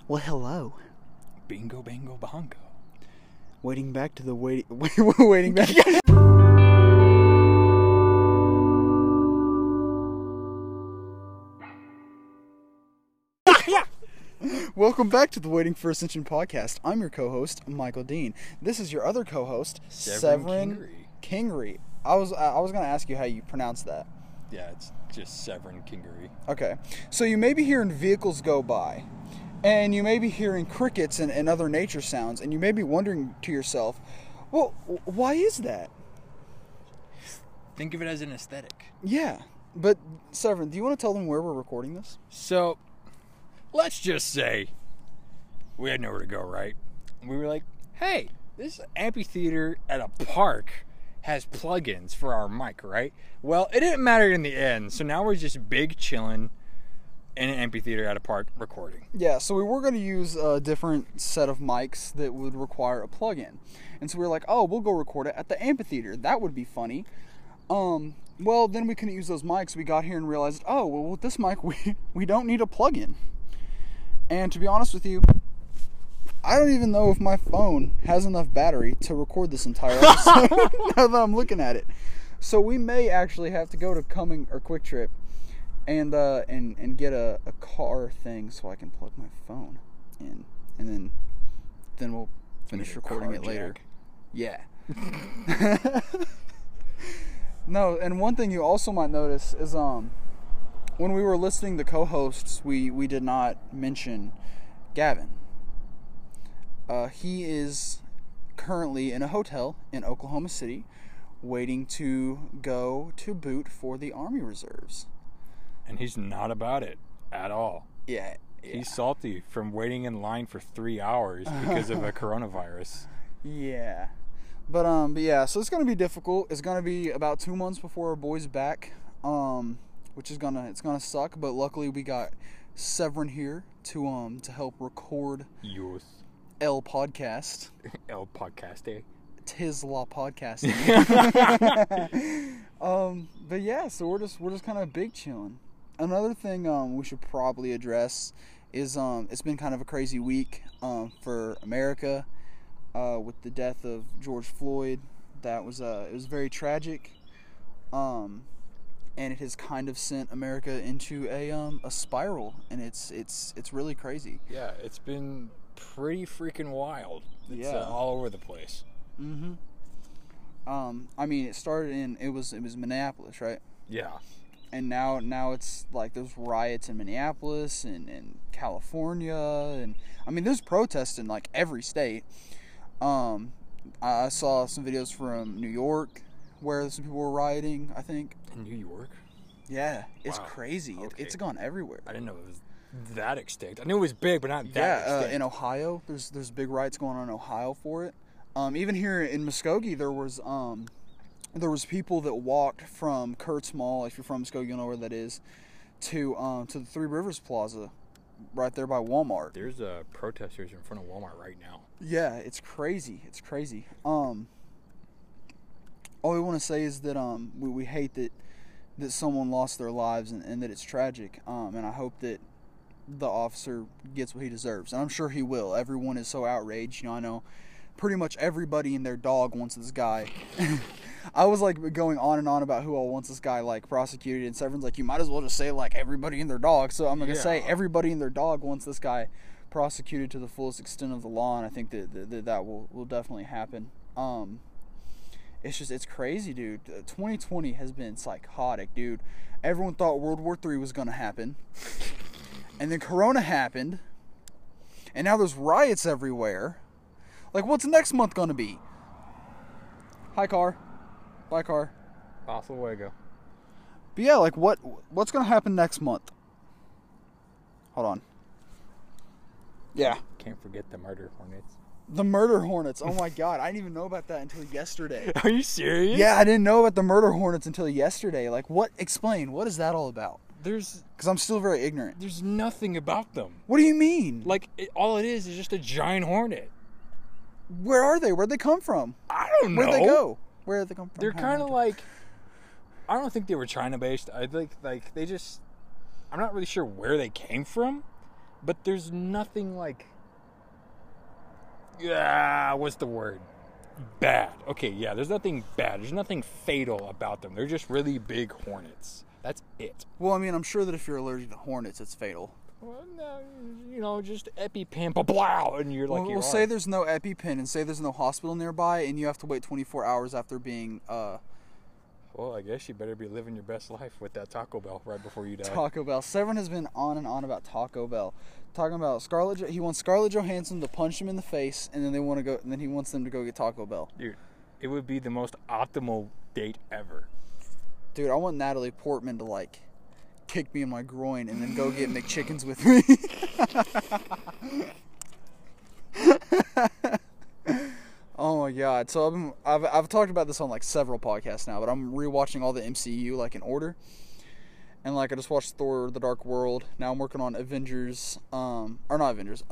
Well, hello. Bingo, bango, bongo. Waiting back to the waiting back. Welcome back to the Waiting for Ascension podcast. I'm your co-host, Michael Dean. This is your other co-host, Severin Kingery. I was going to ask you how you pronounce that. Yeah, it's just Severin Kingery. Okay. So you may be hearing vehicles go by, and you may be hearing crickets and other nature sounds, and you may be wondering to yourself, well, why is that? Think of it as an aesthetic. Yeah. But, Severin, do you want to tell them where we're recording this? So, let's just say we had nowhere to go, right? We were like, hey, this amphitheater at a park has plugins for our mic, right? Well, it didn't matter in the end, so now we're just big chilling in an amphitheater at a park recording. Yeah, so we were going to use a different set of mics that would require a plug-in. And so we were like, oh, we'll go record it at the amphitheater. That would be funny. Well, then we couldn't use those mics. We got here and realized, oh, well, with this mic, we don't need a plug-in. And to be honest with you, I don't even know if my phone has enough battery to record this entire episode now that I'm looking at it. So we may actually have to go to Cumming or Quick Trip and get a car thing so I can plug my phone in, and then we'll finish recording it later. Jack. Yeah. No, and one thing you also might notice is when we were listing the co-hosts, we did not mention Gavin. He is currently in a hotel in Oklahoma City waiting to go to boot for the Army Reserves. And he's not about it at all. Yeah. He's salty from waiting in line for 3 hours because of a coronavirus. Yeah. But yeah, so it's going to be difficult. It's going to be about 2 months before our boy's back, which is it's going to suck, but luckily we got Severin here to help record Yes. El Podcast. El Podcaste. Tis La Podcasting. But yeah, so we're just kind of big chilling. Another thing we should probably address is it's been kind of a crazy week for America with the death of George Floyd. That was it was very tragic, and it has kind of sent America into a spiral, and it's really crazy. Yeah, it's been pretty freaking wild. It's Yeah. all over the place. Mm-hmm. I mean, it started it was Minneapolis, right? Yeah. And now it's like there's riots in Minneapolis and California, and I mean there's protests in like every state. I saw some videos from New York where some people were rioting, I think. In New York? Yeah, it's Wow. crazy. Okay. It's gone everywhere. I didn't know it was that extinct. I knew it was big, but not that Yeah, extinct. in Ohio, there's big riots going on in Ohio for it. Even here in Muskogee, there was people that walked from Kurt's Mall, if you're from Muskogee, you'll know where that is, to the Three Rivers Plaza, right there by Walmart. There's protesters in front of Walmart right now. Yeah, it's crazy. It's crazy. All we want to say is that we hate that someone lost their lives and that it's tragic. And I hope that the officer gets what he deserves, and I'm sure he will. Everyone is so outraged. I know pretty much everybody and their dog wants this guy. I was like going on and on about who all wants this guy like prosecuted, and Severin's like, you might as well just say like everybody and their dog. So I'm gonna say everybody and their dog wants this guy prosecuted to the fullest extent of the law, and I think that will definitely happen. It's crazy, dude. 2020 has been psychotic, dude. Everyone thought World War III was gonna happen, and then Corona happened, and now there's riots everywhere. Like, what's next month gonna be? Hi, car. Bye, car. Hasta luego. But yeah, like, what's gonna happen next month? Hold on. Yeah. Can't forget the murder hornets. The murder hornets. Oh my god, I didn't even know about that until yesterday. Are you serious? Yeah, I didn't know about the murder hornets until yesterday. Like, explain, what is that all about? Because I'm still very ignorant. There's nothing about them. What do you mean? Like, all it is just a giant hornet. Where are they? Where'd they come from? I don't know. Where'd they go? Where did they come from? They're kind of like, I don't think they were China based. I think like they just, I'm not really sure where they came from, but there's nothing like, yeah, what's the word? Bad. Okay, yeah, there's nothing bad. There's nothing fatal about them. They're just really big hornets. That's it. Well, I mean, I'm sure that if you're allergic to hornets, it's fatal. Well, no, you know, just EpiPen, blah, and you're like, Well, say there's no EpiPen and say there's no hospital nearby, and you have to wait 24 hours after being well, I guess you better be living your best life with that Taco Bell right before you die. Taco Bell. Severin has been on and on about Taco Bell, talking about he wants Scarlett Johansson to punch him in the face, and then he wants them to go get Taco Bell. Dude, it would be the most optimal date ever. Dude, I want Natalie Portman to like kick me in my groin and then go get McChickens with me. Oh my god! So I've talked about this on like several podcasts now, but I'm rewatching all the MCU like in order, and like I just watched Thor: The Dark World. Now I'm working on Avengers, or not Avengers,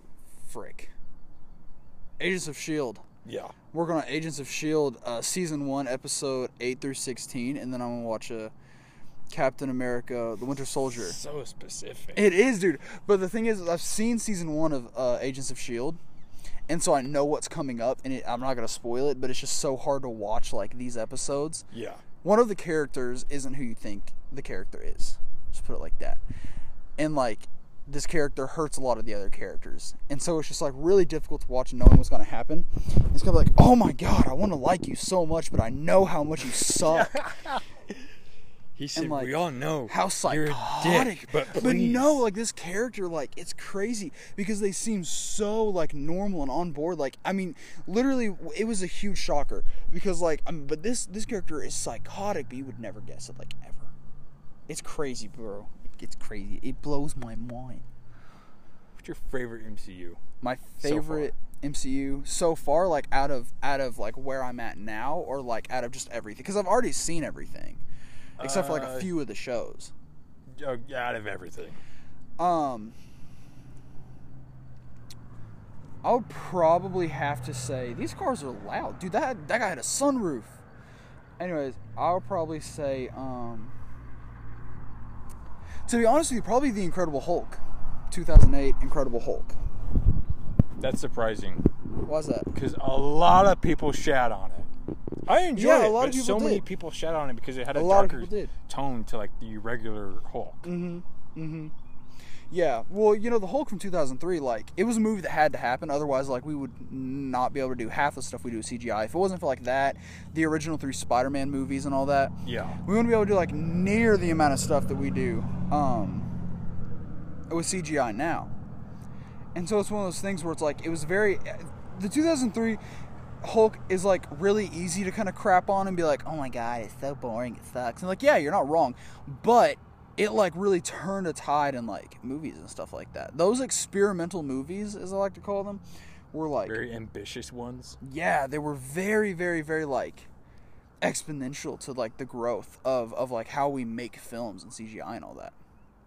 Agents of S.H.I.E.L.D. Yeah. Working on Agents of S.H.I.E.L.D. Season 1, episode 8 through 16, and then I'm gonna watch Captain America: The Winter Soldier. So specific. It is, dude. But the thing is, I've seen season 1 of Agents of S.H.I.E.L.D., and so I know what's coming up, and I'm not going to spoil it, but it's just so hard to watch, like, these episodes. Yeah. One of the characters isn't who you think the character is. Just put it like that. And, like, this character hurts a lot of the other characters. And so it's just, like, really difficult to watch knowing what's going to happen. It's going to be like, oh my god, I want to like you so much, but I know how much you suck. He said, like, we all know how you're psychotic, a dick, but please. But no, like, this character, like, it's crazy because they seem so, like, normal and on board. Like, I mean, literally, it was a huge shocker because, like, but this character is psychotic, but you would never guess it, like, ever. It's crazy, bro. It's crazy. It blows my mind. What's your favorite MCU? My favorite MCU so far, like, out of like where I'm at now, or like out of just everything, because I've already seen everything. Except for like a few of the shows. Out of everything. I would probably have to say these cars are loud, dude. That guy had a sunroof. Anyways, I would probably say, to be honest with you, probably the Incredible Hulk, 2008 Incredible Hulk. That's surprising. Why's that? Because a lot of people shat on it. I enjoyed it, a lot but of people so many did. people shat on it because it had a lot of darker people did. tone to like the regular Hulk. Yeah, well, you know, the Hulk from 2003, like, it was a movie that had to happen. Otherwise, like, we would not be able to do half the stuff we do with CGI. If it wasn't for, like, that, the original 3 Spider-Man movies and all that, Yeah. we wouldn't be able to do, like, near the amount of stuff that we do with CGI now. And so it's one of those things where it's like, it was very... The 2003 Hulk is, like, really easy to kind of crap on and be like, oh my god, it's so boring, it sucks. And, like, yeah, you're not wrong. But it, like, really turned a tide in, like, movies and stuff like that. Those experimental movies, as I like to call them, were, like... Very ambitious ones. Yeah, they were very, very, very, like, exponential to, like, the growth of like, how we make films and CGI and all that.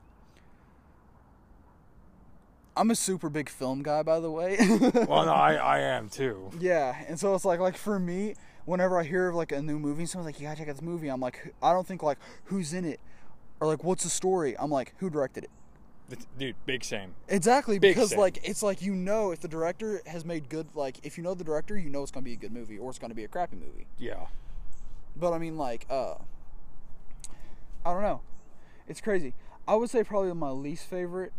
I'm a super big film guy, by the way. Well, no, I am, too. Yeah, and so it's like for me, whenever I hear of, like, a new movie, someone's like, you gotta check out this movie, I'm like, I don't think, like, who's in it? Or, like, what's the story? I'm like, who directed it? Dude, big same. Exactly, Big because, same. like, it's like, you know, if the director has made good, like, if you know the director, you know it's gonna be a good movie, or it's gonna be a crappy movie. Yeah. But, I mean, like, I don't know. It's crazy. I would say probably my least favorite,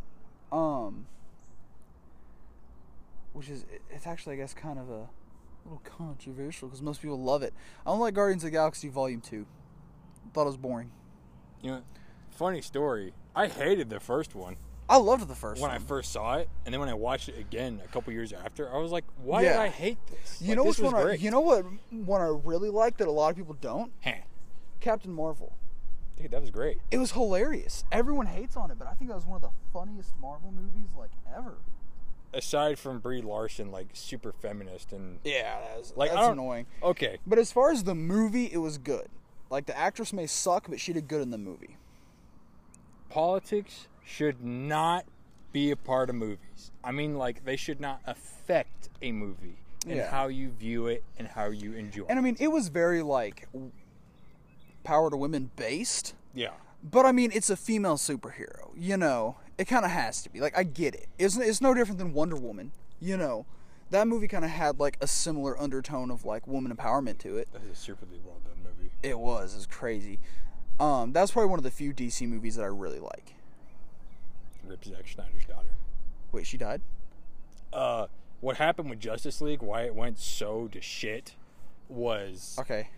which is, it's actually, I guess, kind of a little controversial, because most people love it. I don't like Guardians of the Galaxy Volume 2. Thought it was boring. You know, funny story. I hated the first one I loved the first when one. I first saw it, and then when I watched it again a couple years after, I was like, why did I hate this? You Like, know this which was one? great. You know what one I really like that a lot of people don't? Captain Marvel. Dude, that was great. It was hilarious. Everyone hates on it, but I think that was one of the funniest Marvel movies, like, ever. Aside from Brie Larson, like, super feminist and... Yeah, Like, that's annoying. Okay. But as far as the movie, it was good. Like, the actress may suck, but she did good in the movie. Politics should not be a part of movies. I mean, like, they should not affect a movie and how you view it and how you enjoy it. And I mean, it was very, like, power to women based. Yeah. But I mean, it's a female superhero, you know. It kind of has to be. Like, I get it. It's no different than Wonder Woman, you know. That movie kind of had, like, a similar undertone of, like, woman empowerment to it. That's a superly well done movie. It was crazy. That's probably one of the few DC movies that I really like. Rip Zack Snyder's daughter. Wait, she died? What happened with Justice League, why it went so to shit, was Okay.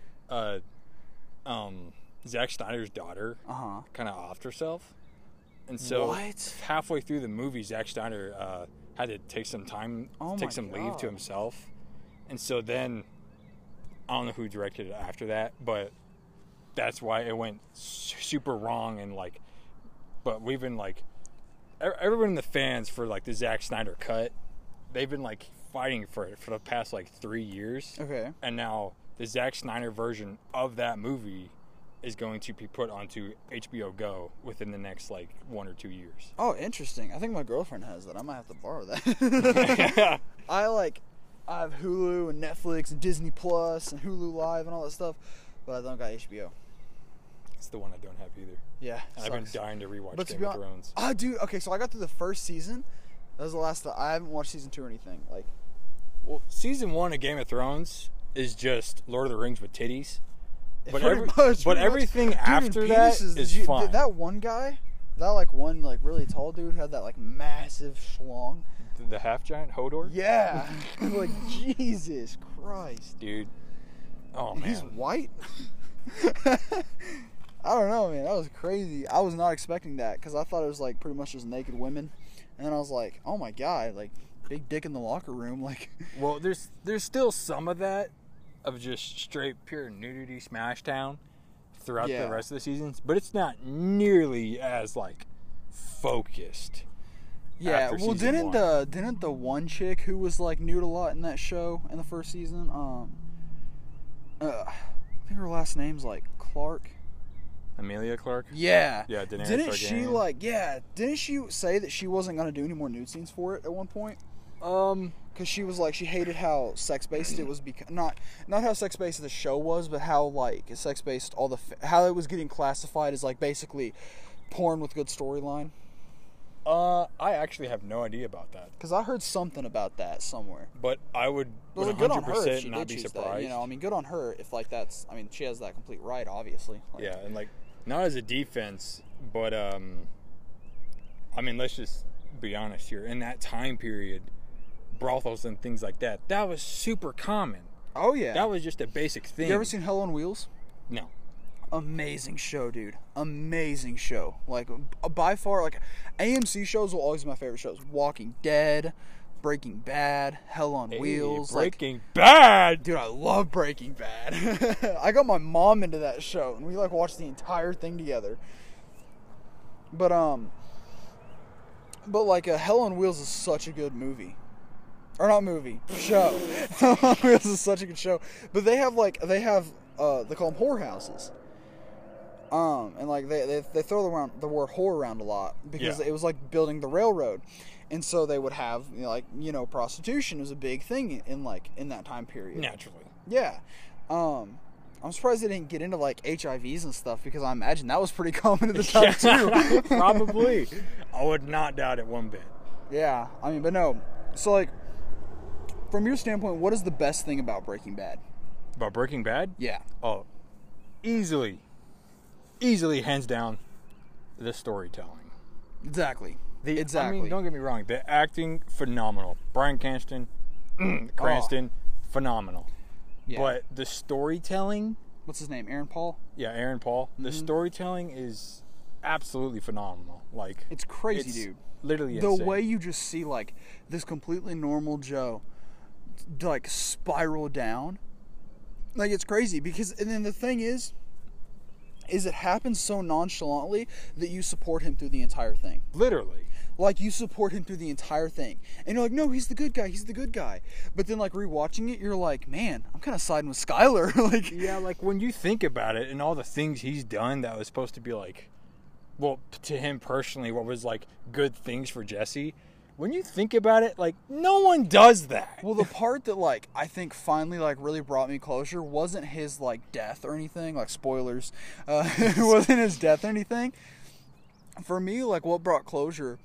Zack Snyder's daughter Uh-huh. kind of offed herself. And so What? halfway through the movie, Zack Snyder had to take some time, take some leave to God. himself. And so then, I don't know who directed it after that, but that's why it went super wrong. And like, but we've been like, everyone in the fans for like the Zack Snyder cut, they've been like fighting for it for the past like 3 years. Okay. And now the Zack Snyder version of that movie is going to be put onto HBO Go within the next like 1 or 2 years. Oh, interesting. I think my girlfriend has that. I might have to borrow that. I have Hulu and Netflix and Disney Plus and Hulu Live and all that stuff, but I don't got HBO. It's the one I don't have either. Yeah. And I've been dying to rewatch But to Game be of Thrones. Oh, dude. Okay, so I got through the first season. That was the last. I haven't watched season 2 or anything. Like, Well, season 1 of Game of Thrones is just Lord of the Rings with titties. But, pretty much. everything Dude, after that penises, is fine. That one guy, that like one like really tall dude, had that like massive schlong. The half giant Hodor? Yeah. Like, Jesus Christ. Dude. Oh, And man. he's white? I don't know, man. That was crazy. I was not expecting that because I thought it was like pretty much just naked women. And then I was like, oh my God, like big dick in the locker room. Like, Well, there's still some of that of just straight pure nudity smash town throughout Yeah. the rest of the seasons, but it's not nearly as like focused. yeah. After Well, season didn't the one chick who was like nude a lot in that show in the first season? I think her last name's like Clark. Emilia Clarke? Yeah. Yeah, Daenerys Didn't she Targaryen. like? Yeah. Didn't she say that she wasn't gonna do any more nude scenes for it at one point? Because she was like, she hated how sex-based it was, not how sex-based the show was, but how like sex-based how it was getting classified as like basically porn with good storyline. I actually have no idea about that, Because I heard something about that somewhere. but I would Well, good on her if 100% she not did be choose surprised. that. You know, I mean, good on her if like that's. I mean, she has that complete right, obviously. Like, Yeah, and like not as a defense, but I mean, let's just be honest here. In that time period, brothels and things like that was super common. Oh yeah. That was just a basic thing. You ever seen Hell on Wheels? No. Amazing show, dude. Amazing show. Like, by far, like, AMC shows will always be my favorite shows. Walking Dead, Breaking Bad, Hell on Wheels. Breaking Bad. Dude, I love Breaking Bad. I got my mom into that show, and we, like, watched the entire thing together. But like, Hell on Wheels is such a good movie. Or not movie, show. Hell on Wheels is such a good show. But they have, they call them whorehouses. And like they throw the word whore around a lot because Yeah. it was like building the railroad, and so they would have prostitution was a big thing in that time period. Naturally. Yeah, I'm surprised they didn't get into like HIVs and stuff because I imagine that was pretty common at the time too. Probably. I would not doubt it one bit. Yeah, I mean, but no. So like, from your standpoint, what is the best thing about Breaking Bad? About Breaking Bad? Yeah. Oh, easily, hands down, the storytelling. Exactly. I mean, don't get me wrong. The acting, phenomenal. Bryan Cranston, phenomenal. Yeah. But the storytelling, What's his name? Aaron Paul? yeah, Aaron Paul. The storytelling is absolutely phenomenal. Like, It's crazy, it's dude. literally The insane. way you just see like this completely normal Joe like spiral down, like it's crazy because and then the thing is it happens so nonchalantly that you support him through the entire thing. Literally. Like you support him through the entire thing, and you're like, no, he's the good guy. But then like rewatching it, you're like, man, I'm kind of siding with Skyler. Like, Yeah, like when you think about it and all the things he's done that was supposed to be like, well, to him personally, what was like good things for Jesse. When you think about it, like no one does that. well, the part that like I think finally like really brought me closure wasn't his like death or anything. Like spoilers, it wasn't his death or anything. For me, like what brought closure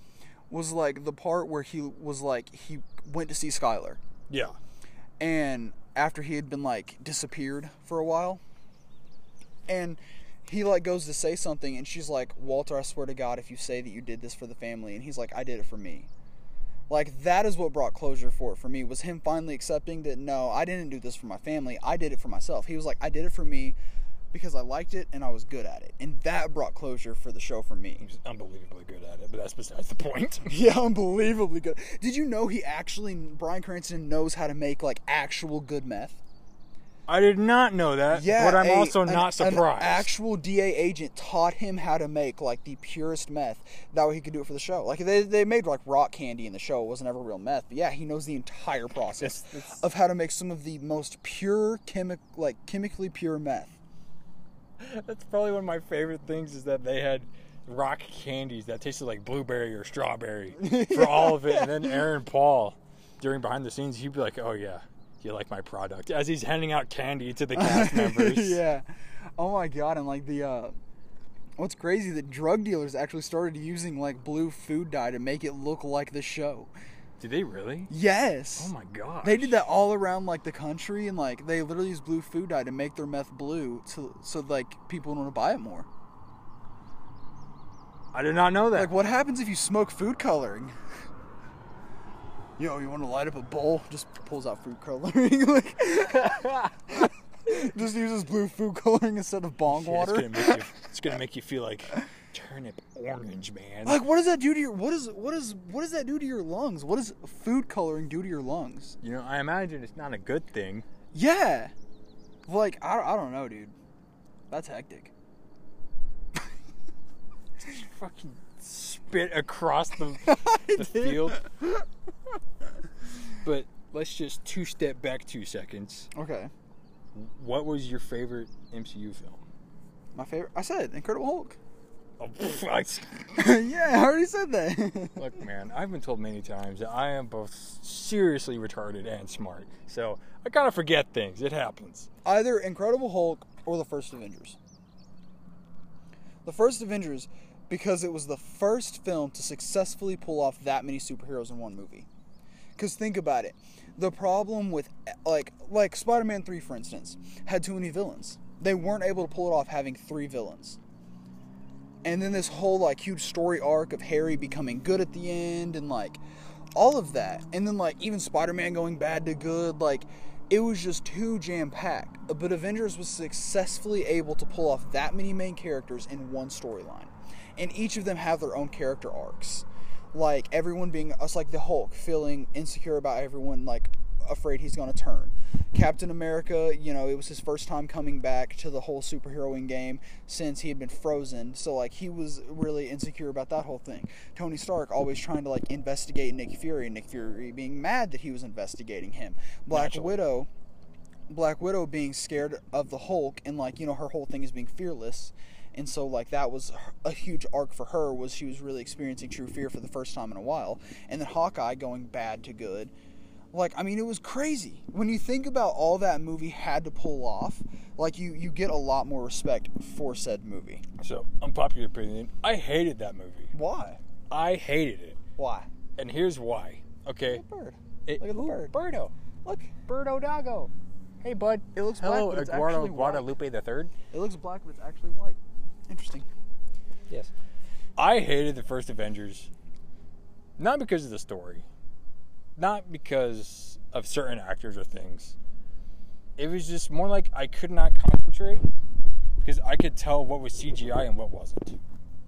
was like the part where he was like he went to see Skylar, Yeah. and after he had been like disappeared for a while, and he like goes to say something, and she's like, Walter, I swear to God, if you say that you did this for the family, and he's like, I did it for me. Like, that is what brought closure for me, was him finally accepting that, no, I didn't do this for my family, I did it for myself. He was like, I did it for me because I liked it and I was good at it. And that brought closure for the show for me. He's unbelievably good at it, but that's besides the point. Yeah, unbelievably good. Did you know Bryan Cranston knows how to make, like, actual good meth? I did not know that, Yeah, but I'm also not An surprised. actual DA agent taught him how to make, like, the purest meth. That way he could do it for the show. Like, they made, like, rock candy in the show. It wasn't ever real meth. But, yeah, he knows the entire process of how to make some of the most pure, chemically pure meth. That's probably one of my favorite things is that they had rock candies that tasted like blueberry or strawberry for all of it. And then Aaron Paul, during behind the scenes, he'd be like, oh, yeah. You like my product, as he's handing out candy to the cast members. Yeah. Oh my God. And like what's crazy, that drug dealers actually started using like blue food dye to make it look like the show. Did they really? Yes. Oh my God. They did that all around like the country, and like they literally used blue food dye to make their meth blue so like people would want to buy it more. I did not know that. Like, what happens if you smoke food coloring? Yo, you want to light up a bowl? Just pulls out food coloring. Like, just uses blue food coloring instead of bong water. It's gonna make you feel like turnip orange, man. Like, what does that do to your what does that do to your lungs? What does food coloring do to your lungs? You know, I imagine it's not a good thing. Yeah. Like, I don't know, dude. That's hectic. Fucking spit across the field. But let's just two-step back 2 seconds. Okay. What was your favorite MCU film? My favorite, I said Incredible Hulk. Oh, Yeah, I already said that. Look, man, I've been told many times that I am both seriously retarded and smart. So I kind of forget things. It happens. Either Incredible Hulk or the first Avengers. The first Avengers, because it was the first film to successfully pull off that many superheroes in one movie. Because think about it. The problem with, like Spider-Man 3, for instance, had too many villains. They weren't able to pull it off having 3 villains. And then this whole, like, huge story arc of Harry becoming good at the end, and, like, all of that. And then, like, even Spider-Man going bad to good, like, it was just too jam-packed. But Avengers was successfully able to pull off that many main characters in one storyline. And each of them have their own character arcs. Like, everyone being, us like the Hulk, feeling insecure about everyone, like, afraid he's going to turn. Captain America, you know, it was his first time coming back to the whole superheroing game since he had been frozen. So, like, he was really insecure about that whole thing. Tony Stark always trying to, like, investigate Nick Fury, and Nick Fury being mad that he was investigating him. Black Widow being scared of the Hulk, and, like, you know, her whole thing is being fearless. And so, like, that was a huge arc for her, was she was really experiencing true fear for the first time in a while. And then Hawkeye going bad to good. Like, I mean, it was crazy. When you think about all that movie had to pull off, like, you get a lot more respect for said movie. So, unpopular opinion, I hated that movie. Why? I hated it. Why? And here's why. Okay? Look at the bird. Look at the bird. Birdo. Look. Birdo Doggo. Hey, bud. It looks black, Hello, but it's Eduardo actually white. Guadalupe III. It looks black, but it's actually white. Interesting. Yes. I hated the first Avengers, not because of the story, not because of certain actors or things. It was just more like I could not concentrate because I could tell what was CGI and what wasn't.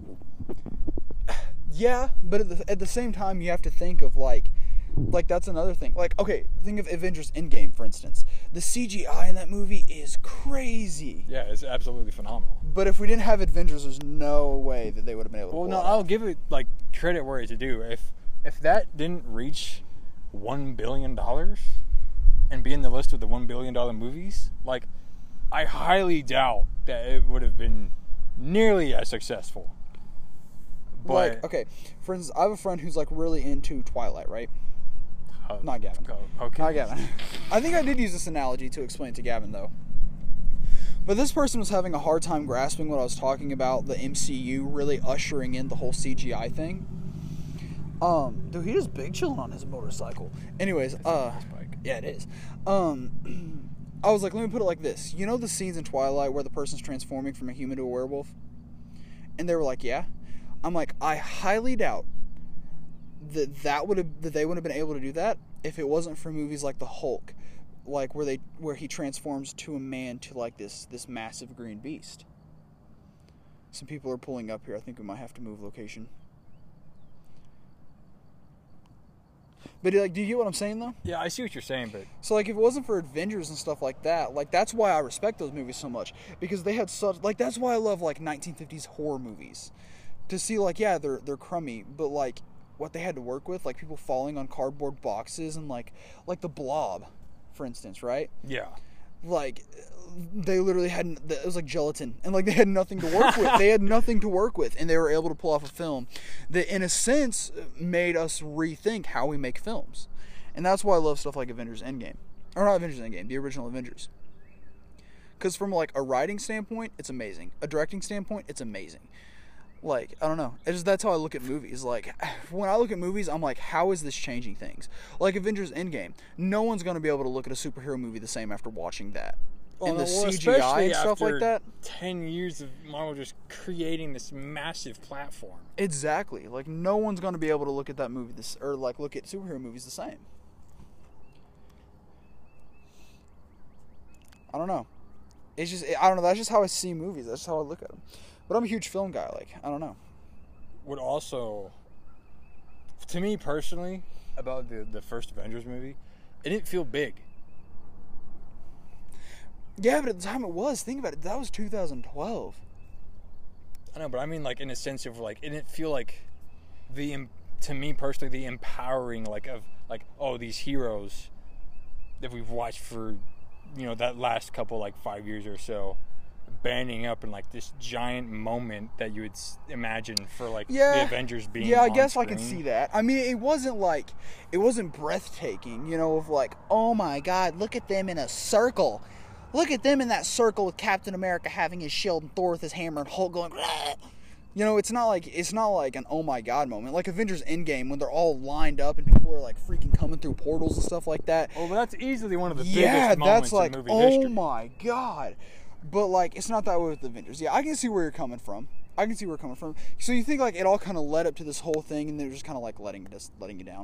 Yeah, but at the same time, you have to think of, like, that's another thing. Like, okay, think of Avengers Endgame, for instance. The CGI in that movie is crazy. Yeah, it's absolutely phenomenal. But if we didn't have Avengers, there's no way that they would have been able to pull it I'll off. give it, like, credit where it's due. If that didn't reach $1 billion and be in the list of the $1 billion movies, like, I highly doubt that it would have been nearly as successful. But, like, okay, for instance, I have a friend who's, like, really into Twilight, right? Not Gavin. Okay. Not Gavin. I think I did use this analogy to explain it to Gavin, though. But this person was having a hard time grasping what I was talking about, the MCU really ushering in the whole CGI thing. Dude, he just big chilling on his motorcycle. Anyways, yeah, it is. I was like, let me put it like this. You know the scenes in Twilight where the person's transforming from a human to a werewolf? And they were like, yeah. I'm like, I highly doubt that they would have been able to do that if it wasn't for movies like The Hulk, like where he transforms to a man to like this massive green beast. Some people are pulling up here. I think we might have to move location. But like, do you get what I'm saying though? Yeah, I see what you're saying, but So like, if it wasn't for Avengers and stuff like that, like that's why I respect those movies so much, because they had such like that's why I love like 1950s horror movies. To see like, yeah, they're crummy, but like what they had to work with, like people falling on cardboard boxes and like The Blob, for instance, right? yeah. Like they literally it was like gelatin, and like they had nothing to work with. They had nothing to work with, and they were able to pull off a film that in a sense made us rethink how we make films. And that's why I love stuff like Avengers Endgame, or not Avengers Endgame, the original Avengers, because from like a writing standpoint it's amazing, a directing standpoint it's amazing. Like, I don't know. That's how I look at movies. Like, when I look at movies, I'm like, how is this changing things? Like Avengers Endgame. No one's going to be able to look at a superhero movie the same after watching that. And the CGI and stuff like that. 10 years of Marvel just creating this massive platform. Exactly. Like, no one's going to be able to look at that movie, or like look at superhero movies the same. I don't know. It's just, I don't know. That's just how I see movies. That's just how I look at them. But I'm a huge film guy. Like, I don't know. What also, to me personally, about the first Avengers movie, it didn't feel big. Yeah, but at the time it was. Think about it. That was 2012. I know, but I mean, like, in a sense of, like, it didn't feel like to me personally, the empowering, like, of, like, oh, these heroes that we've watched for, you know, that last couple, like, 5 years or so, banding up in like this giant moment that you would imagine for like the Avengers being I guess screen. I can see that. I mean, it wasn't breathtaking, you know, of like, oh my god, look at them in a circle, look at them in that circle with Captain America having his shield and Thor with his hammer and Hulk going, bleh. You know, it's not like an oh my god moment like Avengers Endgame when they're all lined up and people are like freaking coming through portals and stuff like that. Oh, but that's easily one of the biggest moments like, in movie oh history. Oh my god. But, like, it's not that way with the Avengers. Yeah, I can see where you're coming from. So you think, like, it all kind of led up to this whole thing, and they're just kind of, like, letting you down?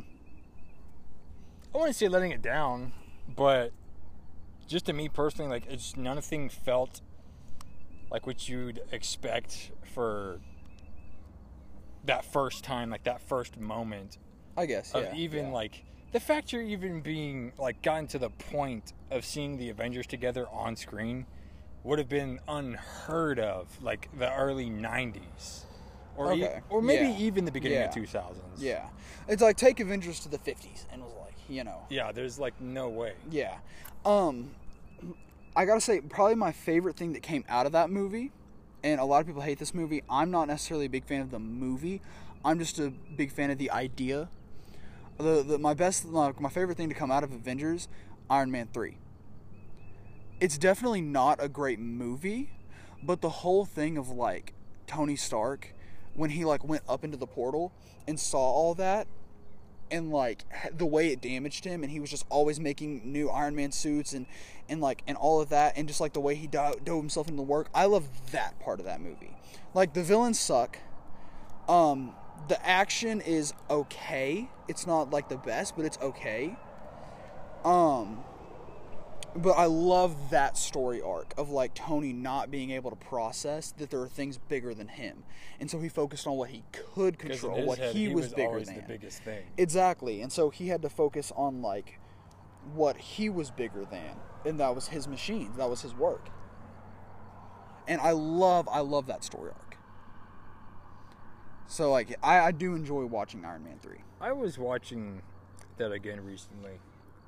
I wouldn't say letting it down, but just to me personally, like, it's nothing felt like what you'd expect for that first time, like, that first moment. I guess, yeah. Of even, like, the fact you're even being, like, gotten to the point of seeing the Avengers together on screen would have been unheard of, like the early 90s. Or maybe even the beginning of 2000s. Yeah. It's like take Avengers to the 50s and was like, you know. Yeah, there's like no way. Yeah. I gotta say, probably my favorite thing that came out of that movie, and a lot of people hate this movie, I'm not necessarily a big fan of the movie, I'm just a big fan of the idea. My favorite thing to come out of Avengers, Iron Man 3. It's definitely not a great movie, but the whole thing of like Tony Stark when he like went up into the portal and saw all that and like the way it damaged him, and he was just always making new Iron Man suits and all of that, and just like the way he dove himself into the work. I love that part of that movie. Like the villains suck. The action is okay. It's not like the best, but it's okay. But I love that story arc of like Tony not being able to process that there are things bigger than him, and so he focused on what he could control, what he was bigger than. The biggest thing. Exactly, and so he had to focus on like what he was bigger than, and that was his machines, that was his work. And I love that story arc. So like I do enjoy watching Iron Man 3. I was watching that again recently,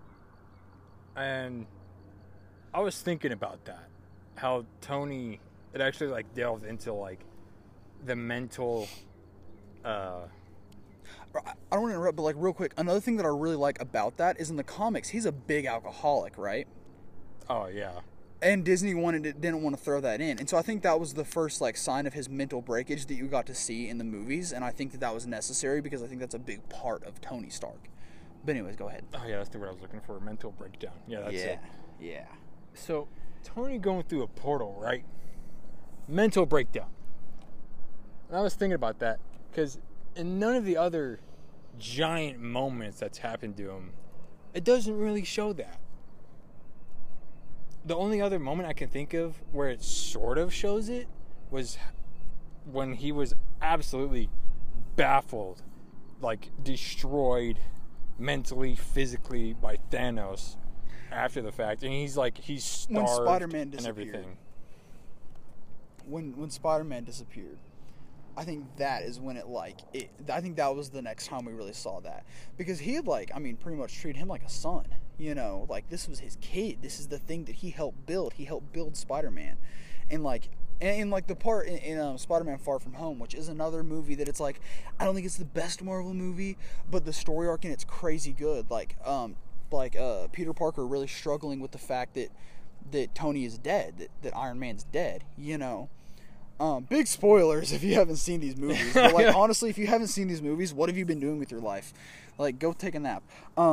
and I was thinking about that, how Tony, it actually like delved into like the mental. I don't want to interrupt, but like real quick, another thing that I really like about that is in the comics, he's a big alcoholic, right? Oh yeah. And Disney didn't want to throw that in. And so I think that was the first like sign of his mental breakage that you got to see in the movies. And I think that was necessary because I think that's a big part of Tony Stark. But anyways, go ahead. Oh yeah, that's the word I was looking for. Mental breakdown. Yeah, that's it. Yeah. So Tony going through a portal, right? Mental breakdown. And I was thinking about that because in none of the other giant moments that's happened to him, it doesn't really show that. The only other moment I can think of where it sort of shows it was when he was absolutely baffled, like destroyed mentally, physically by Thanos after the fact. And he's starved when Spider-Man and disappeared. everything. When Spider-Man disappeared, I think that is when I think that was the next time we really saw that. Because he had pretty much treated him like a son. You know, like this was his kid. This is the thing that he helped build. He helped build Spider-Man. And the part in Spider-Man Far From Home, which is another movie that it's like, I don't think it's the best Marvel movie, but the story arc in it's crazy good. Peter Parker really struggling with the fact that Tony is dead, that Iron Man's dead, you know. Big spoilers if you haven't seen these movies. But honestly, if you haven't seen these movies, what have you been doing with your life? Go take a nap.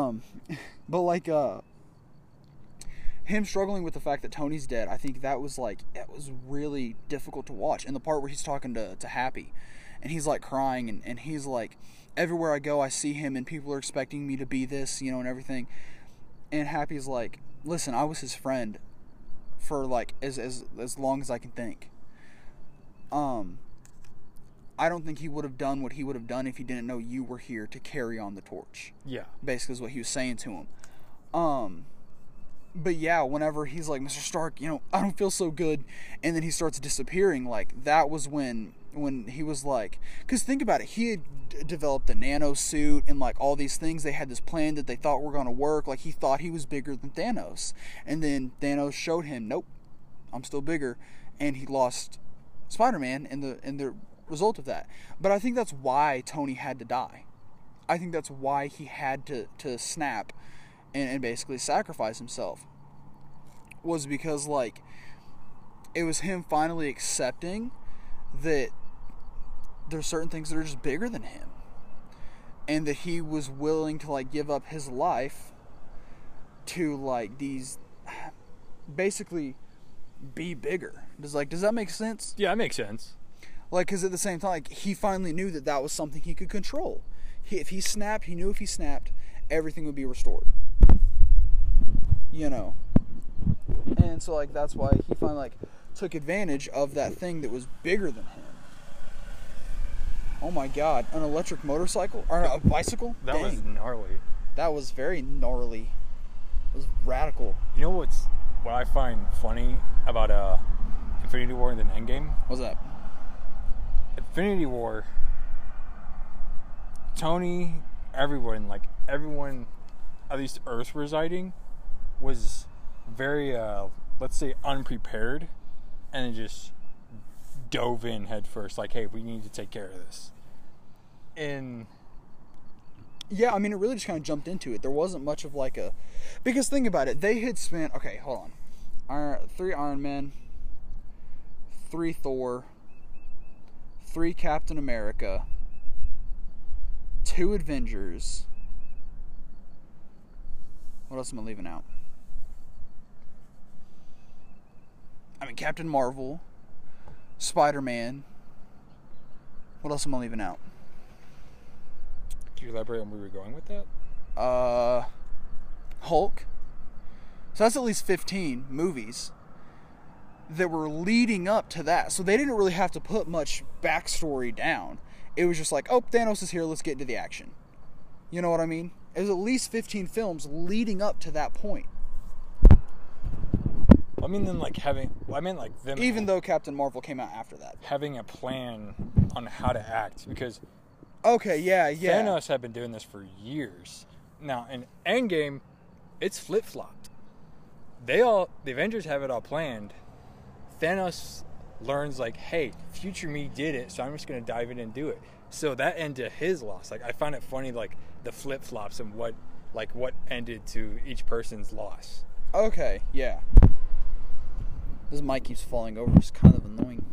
Him struggling with the fact that Tony's dead, I think that was really difficult to watch. And the part where he's talking to Happy, and he's crying, and he's everywhere I go, I see him, and people are expecting me to be this, you know, and everything. And Happy's listen, I was his friend for as long as I can think. I don't think he would have done what he would have done if he didn't know you were here to carry on the torch. Yeah. Basically is what he was saying to him. But yeah, whenever he's like, Mr. Stark, you know, I don't feel so good, and then he starts disappearing, that was when he was because think about it, he had developed a nano suit and all these things. They had this plan that they thought were going to work. He thought he was bigger than Thanos, and then Thanos showed him, nope, I'm still bigger, and he lost Spider-Man in the result of that. But I think that's why Tony had to die. I think that's why he had to snap and basically sacrifice himself, was because it was him finally accepting that there's certain things that are just bigger than him, and that he was willing to give up his life to these basically be bigger. Does that make sense? Yeah, it makes sense. Because at the same time, he finally knew that was something he could control. If he snapped, he knew if he snapped, everything would be restored. You know. And so, that's why he finally, took advantage of that thing that was bigger than him. Oh my God, an electric motorcycle? Or a bicycle? That was gnarly. That was very gnarly. It was radical. You know what I find funny about Infinity War and then Endgame? What's that? Infinity War, Tony, everyone, at least Earth residing, was very, let's say, unprepared, and then just dove in head first, hey, we need to take care of this. And yeah, it really just kind of jumped into it. There wasn't much of because think about it, they had spent, okay, hold on, 3 Iron Men, 3 Thor, 3 Captain America, 2 Avengers. What else am I leaving out? Captain Marvel, Spider-Man. What else am I leaving out? Can you elaborate on where we were going with that? Hulk. So that's at least 15 movies that were leading up to that. So they didn't really have to put much backstory down. It was just oh, Thanos is here, let's get into the action. You know what I mean? It was at least 15 films leading up to that point. Even though Captain Marvel came out after that. Having a plan on how to act, because okay, yeah. Thanos had been doing this for years. Now, in Endgame, it's flip-flopped. The Avengers have it all planned. Thanos learns hey, future me did it, so I'm just going to dive in and do it. So that ended his loss. I find it funny, the flip-flops and what ended to each person's loss. Okay, yeah. This mic keeps falling over. It's kind of annoying.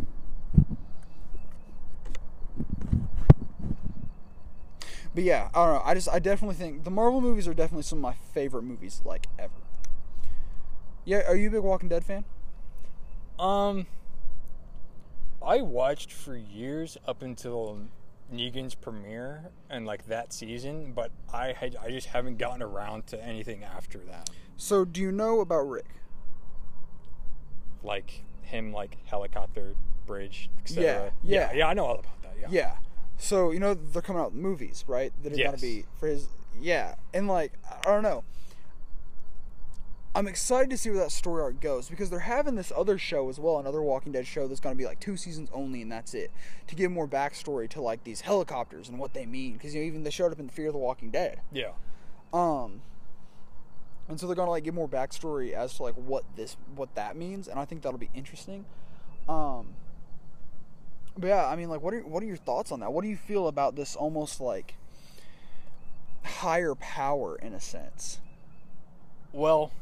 But yeah, I don't know. I definitely think the Marvel movies are definitely some of my favorite movies, like, ever. Yeah, are you a big Walking Dead fan? I watched for years up until Negan's premiere and like that season, but I just haven't gotten around to anything after that. So, do you know about Rick? Like him, like helicopter bridge, etc. Yeah. Yeah, I know all about that. Yeah. Yeah. So, you know, they're coming out with movies, right? That are going to be for his... Yeah. And, like, I don't know. I'm excited to see where that story arc goes, because they're having this other show as well, another Walking Dead show that's going to be, like, 2 seasons only, and that's it. To give more backstory to, like, these helicopters and what they mean. Because, you know, even they showed up in Fear the Walking Dead. Yeah. And so they're going to, like, give more backstory as to, like, what that means, and I think that'll be interesting. But yeah, I mean, like, what are your thoughts on that? What do you feel about this almost like higher power in a sense? Well,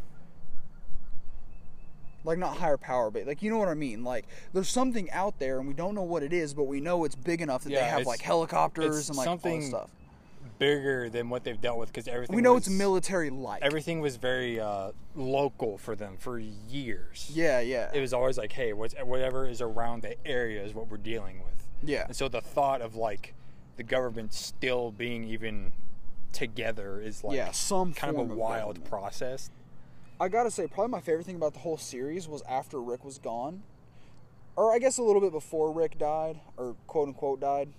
like, not higher power, but like, you know what I mean? Like, there's something out there and we don't know what it is, but we know it's big enough that they have like helicopters and like all this stuff. Bigger than what they've dealt with, because everything we know it's military-like. Everything was very local for them for years. Yeah. It was always like, hey, whatever is around the area is what we're dealing with. Yeah. And so the thought of like the government still being even together is like some kind of a wild government. process. I gotta say, probably my favorite thing about the whole series was after Rick was gone, or I guess a little bit before Rick died, or quote unquote died.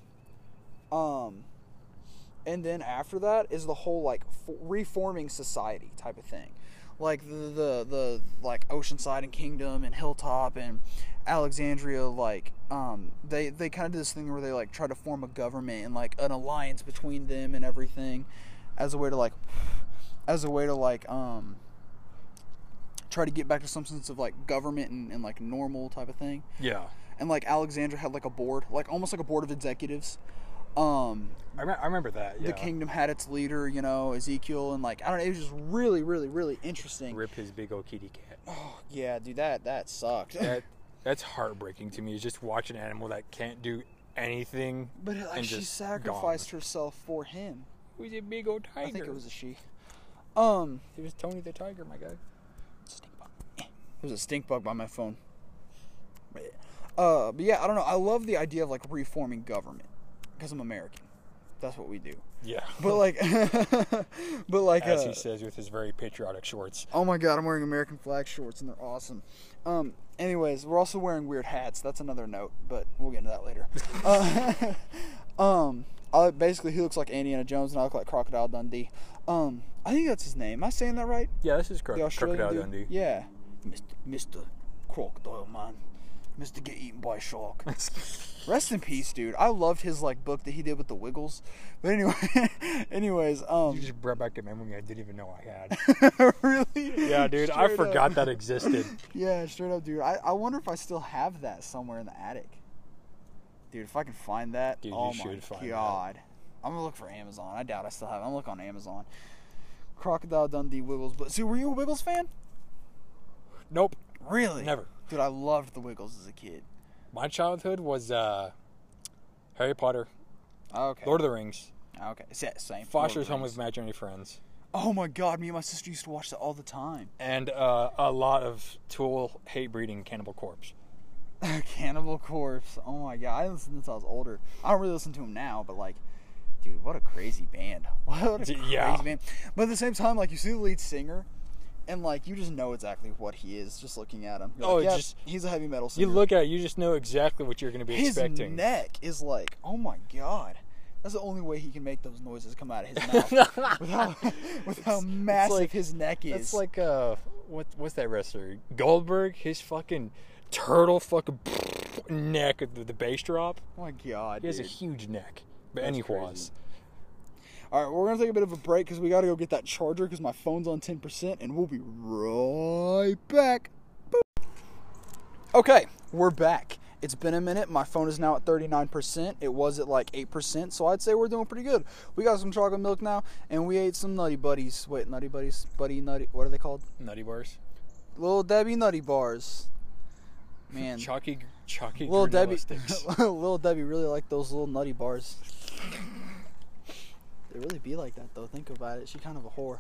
And then after that is the whole like reforming society type of thing, like the like Oceanside and Kingdom and Hilltop and Alexandria, like they kind of did this thing where they like try to form a government and like an alliance between them and everything, as a way to try to get back to some sense of like government and like normal type of thing. Yeah. And like Alexandria had like a board, like almost like a board of executives. I remember that. Yeah. The kingdom had its leader, you know, Ezekiel, and like I don't know, it was just really, really, really interesting. Rip his big old kitty cat. Oh yeah, dude, that sucked. That's heartbreaking to me. Just watch an animal that can't do anything. But like she sacrificed herself for him. It was a big old tiger. I think it was a she. It was Tony the Tiger, my guy. Stink bug. There's a stink bug by my phone. But yeah, I don't know. I love the idea of like reforming government. Because I'm American. That's what we do. Yeah. But like as he says with his very patriotic shorts. Oh my god, I'm wearing American flag shorts and they're awesome. Anyways, we're also wearing weird hats. That's another note, but we'll get into that later. Basically he looks like Indiana Jones and I look like Crocodile Dundee. I think that's his name. Am I saying that right? Yeah, this is Crocodile Dundee. Yeah. Mr. Crocodile, man. Mr. Get Eaten by a Shark. Rest in peace, dude. I loved his like book that he did with the Wiggles. But anyways, you just brought back a memory I didn't even know I had. Really? Yeah, dude. I forgot that existed. Yeah, straight up, dude. I wonder if I still have that somewhere in the attic. Dude, if I can find that, dude, oh you my should find god. That. I'm gonna look for Amazon. I doubt I still have it. I'm gonna look on Amazon. Crocodile Dundee Wiggles. But see, were you a Wiggles fan? Nope. Really? Never. Dude, I loved the Wiggles as a kid. My childhood was Harry Potter. Okay. Lord of the Rings. Okay. Same. Foster's Home with Imaginary Friends. Oh my god, me and my sister used to watch that all the time. And a lot of Tool, Hate Breeding, Cannibal Corpse. Cannibal Corpse. Oh my god, I didn't listen to this when I was older. I don't really listen to him now, but like, dude, what a crazy band. What a crazy band. But at the same time, like, you see the lead singer, and like, you just know exactly what he is just looking at him. You're like, he's a heavy metal singer. You look at it, you just know exactly what you're going to be expecting. His neck is like, oh my god. That's the only way he can make those noises come out of his mouth. with how massive his neck is. It's like, what's that wrestler? Goldberg, his fucking turtle fucking neck with the bass drop. Oh my god, he has a huge neck. But anyways. Alright, we're going to take a bit of a break because we got to go get that charger because my phone's on 10%, and we'll be right back. Boop. Okay, we're back. It's been a minute. My phone is now at 39%. It was at like 8%, so I'd say we're doing pretty good. We got some chocolate milk now, and we ate some Nutty Buddies. Wait, Nutty Buddies? Nutty, what are they called? Nutty Bars. Little Debbie Nutty Bars. Man, Chalky Little granola Debbie, sticks. Little Debbie really liked those little nutty bars. They really be like that though. Think about it. She kind of a whore.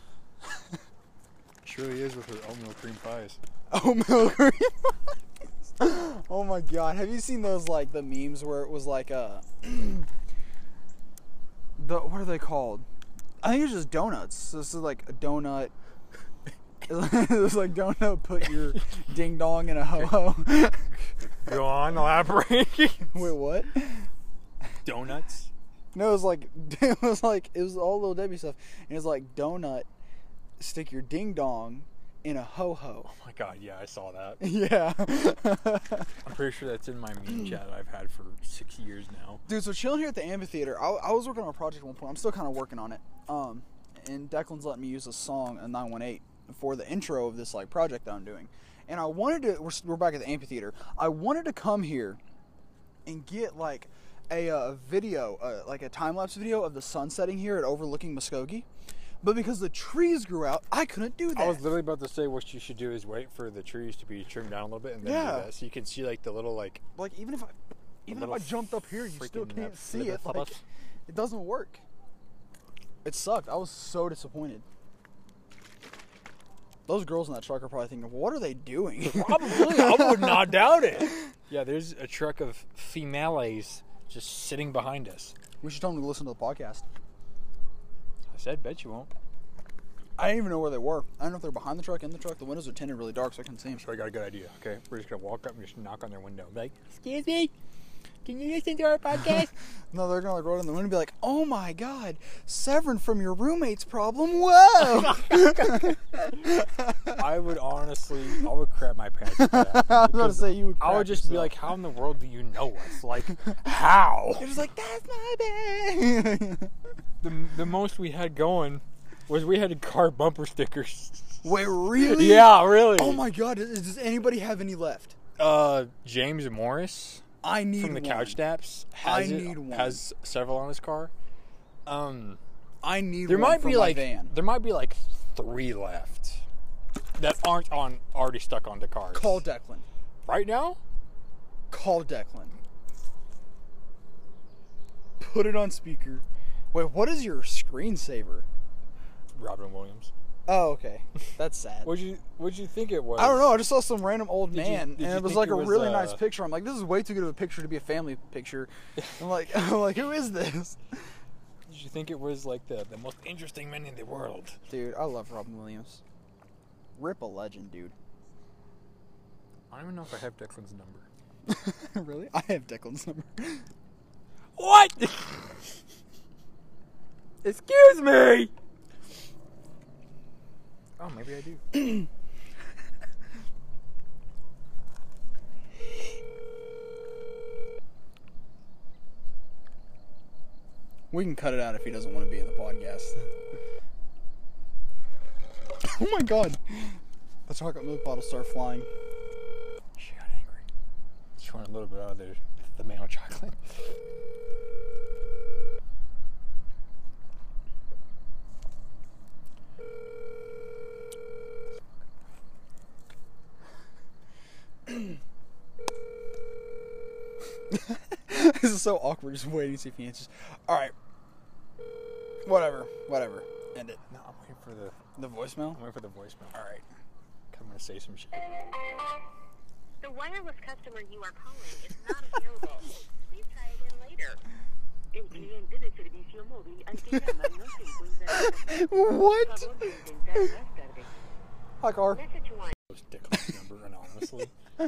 She really is with her oatmeal cream pies. Oatmeal cream pies. Oh my god! Have you seen those like the memes where it was like what are they called? I think it's just donuts. So this is like a donut. It was like donut. Put your ding dong in a ho ho. Go on, elaborate. Wait, what? Donuts. No, it was all Little Debbie stuff. And it was like donut. Stick your ding dong in a ho ho. Oh my god, yeah, I saw that. Yeah. I'm pretty sure that's in my meme chat I've had for 6 years now. Dude, so chilling here at the amphitheater, I was working on a project at one point. I'm still kind of working on it. And Declan's letting me use a song, a 918, for the intro of this like project that I'm doing. And I wanted to. We're back at the amphitheater. I wanted to come here and get like a video, like a time lapse video of the sun setting here at overlooking Muskogee. But because the trees grew out, I couldn't do that. I was literally about to say what you should do is wait for the trees to be trimmed down a little bit and then do that. So you can see like the little like even if I jumped up here, you still can't see it. Like, it doesn't work. It sucked. I was so disappointed. Those girls in that truck are probably thinking, what are they doing? Probably. I would not doubt it. Yeah, there's a truck of females just sitting behind us. We should tell them to listen to the podcast. I said, bet you won't. I didn't even know where they were. I don't know if they're behind the truck, in the truck. The windows are tinted really dark, so I couldn't see them. So I got a good idea. Okay, we're just gonna walk up and just knock on their window, and be like, "Excuse me, can you listen to our podcast?" No, they're gonna like roll in the window and be like, "Oh my God, Severin from your roommate's problem." Whoa! I would crap my pants. At that, I was going to say you would. I would just be like, "How in the world do you know us? Like, how?" You're just like, "That's my bad." The most we had going was we had car bumper stickers. Wait, really? Yeah, really. Oh my God, does anybody have any left? James Morris. I need from the one. Couch Taps has several on his car. I need there one might for be my like van. There might be like 3 left that aren't already stuck onto cars. Call Declan. Right now? Call Declan. Put it on speaker. Wait, what is your screensaver? Robin Williams. Oh, okay. That's sad. What'd you think it was? I don't know. I just saw some random old man, did and you it was think like it a was, really nice picture. I'm like, this is way too good of a picture to be a family picture. I'm like, who is this? Did you think it was like the most interesting man in the world? Dude, I love Robin Williams. Rip a legend, dude. I don't even know if I have Declan's number. Really? I have Declan's number. What? Excuse me. Oh, maybe I do. We can cut it out if he doesn't want to be in the podcast. Oh my God. The chocolate milk bottle started flying. She got angry. She wanted a little bit out of the male chocolate. This is so awkward, just waiting to see if he answers. Alright. Whatever. End it. No, I'm waiting for the voicemail? I'm waiting for the voicemail. Alright. I'm gonna say some shit. The wireless customer you are calling is not available. Please try again later. El cliente de servicio móvil al que llaman no se encuentra. What? Por favor de intentar más tarde. Hi, car. Message one. Those Declan's number anonymously.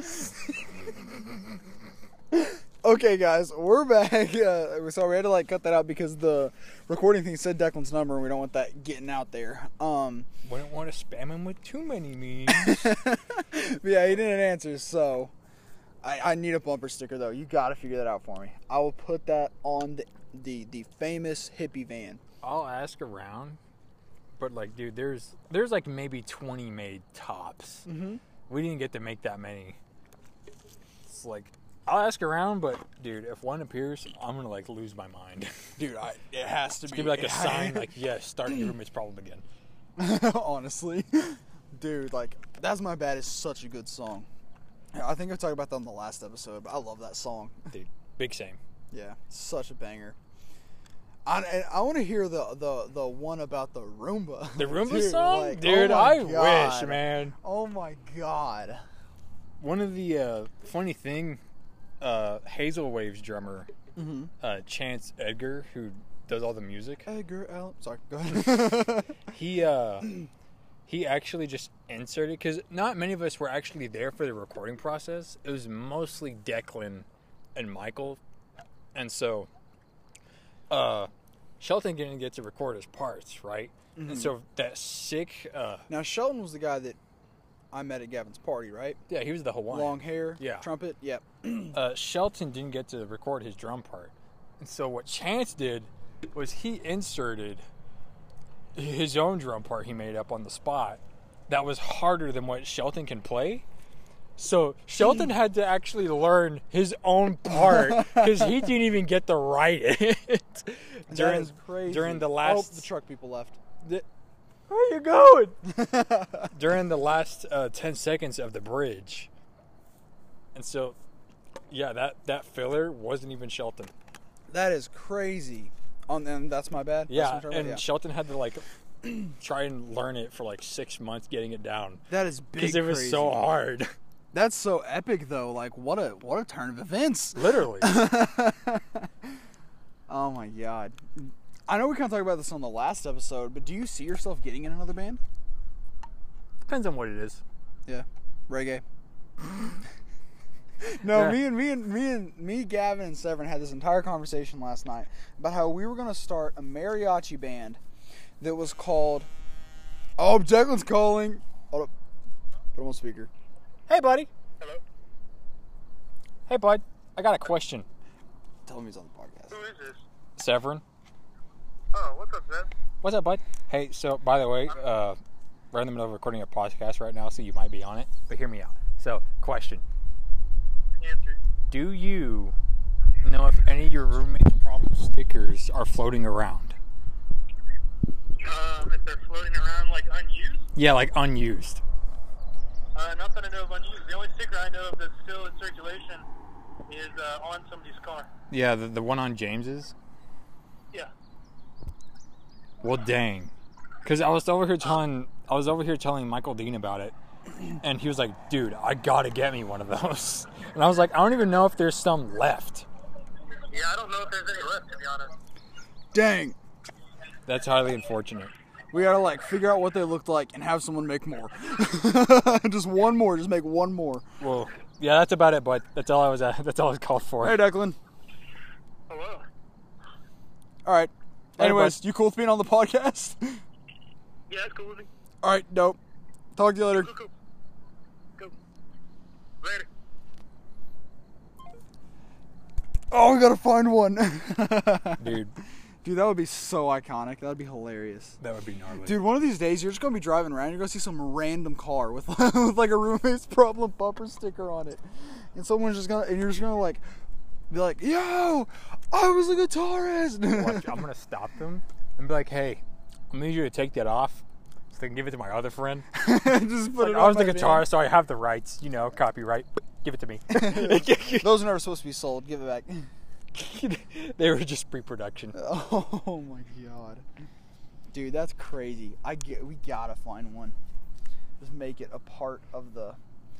Okay, guys, we're back. So we had to like cut that out because the recording thing said Declan's number, and we don't want that getting out there. Wouldn't want to spam him with too many memes. Yeah, he didn't answer, so I need a bumper sticker though. You got to figure that out for me. I will put that on the famous hippie van. I'll ask around, but like, dude, there's like maybe 20 made tops. Mm-hmm. We didn't get to make that many. It's like, I'll ask around, but dude, if one appears, I'm gonna like lose my mind. Dude, it has to be. Give me like a sign, like, yes, start your roommate's problem again. Honestly, dude, like, That's My Bad is such a good song. I think I talked about that on the last episode, but I love that song. Dude, big same. Yeah, such a banger. I want to hear the one about the Roomba. The Roomba Dude, song? like, Dude, oh my I God. wish, man. Oh my God. One of the funny thing, Hazel Waves drummer, Chance Edgar, who does all the music, Edgar Allan. Sorry, go ahead. he actually just inserted, because not many of us were actually there for the recording process. It was mostly Declan and Michael, and so Shelton didn't get to record his parts, right? And so that sick, Now, Sheldon was the guy that I met at Gavin's party, right? yeah, he was the Hawaiian. Long hair, Yeah. trumpet, yep. Shelton didn't get to record his drum part. And so what Chance did was he inserted his own drum part he made up on the spot that was harder than what Shelton can play. So Shelton had to actually learn his own part because he didn't even get to write it. That is crazy. During the last... Oh, the truck people left. Where are you going? During the last 10 seconds of the bridge. And so, yeah, that filler wasn't even Shelton. That is crazy. And that's my bad? Yeah, That's what I'm talking and about? Shelton had to, like, try and learn it for, like, 6 months getting it down. That is big Because it was crazy. so hard. That's so epic, though. Like, what a turn of events. Literally. Oh, my God. I know we kind of talked about this on the last episode, but do you see yourself getting in another band? Depends on what it is. Yeah. Reggae. No, Yeah. me, Gavin, and Severin had this entire conversation last night about how we were going to start a mariachi band that was called... Oh, Declan's calling. Hold up. Put him on speaker. Hey, buddy. Hello? Hey, bud. I got a question. Tell him he's on the podcast. Who is this? Severin. Oh, what's up, Seth? What's up, bud? Hey, so, by the way, we're in the middle of recording a podcast right now, so you might be on it. But hear me out. So, question. Answer. Do you know if any of your roommate's problem stickers are floating around? If they're floating around like unused? Yeah, like unused. Not that I know of unused. The only sticker I know of that's still in circulation is on somebody's car. Yeah, the one on James's? Yeah. Well, dang. Because I was over here telling Michael Dean about it, and he was like, dude, I gotta get me one of those. And I was like, I don't even know if there's some left. Yeah, I don't know if there's any left, to be honest. Dang. That's highly unfortunate. We gotta, like, figure out what they looked like and have someone make more. Just one more. Just make one more. Well, yeah, that's about it, bud. That's all I was called for. Hey, Declan. Hello? All right. Hey, Anyways, bud. you cool with being on the podcast? Yeah, that's cool with me. All right, dope. Talk to you later. Cool. Go. Later. Oh, we gotta find one. Dude, Dude, that would be so iconic. That would be hilarious. that would be gnarly. Dude, one of these days, you're just gonna be driving around. You're gonna see some random car with with like a roommate's problem bumper sticker on it, and you're just gonna like be like, "Yo, I was a guitarist." Watch, I'm gonna stop them and be like, hey, I'm gonna need you to take that off so I can give it to my other friend. Just put Like, it I on was the my guitarist, so I have the rights, copyright. Give it to me. van. Those are never supposed to be sold. Give it back. They were just pre-production. Oh my god, dude, that's crazy. We gotta find one. Just make it a part of the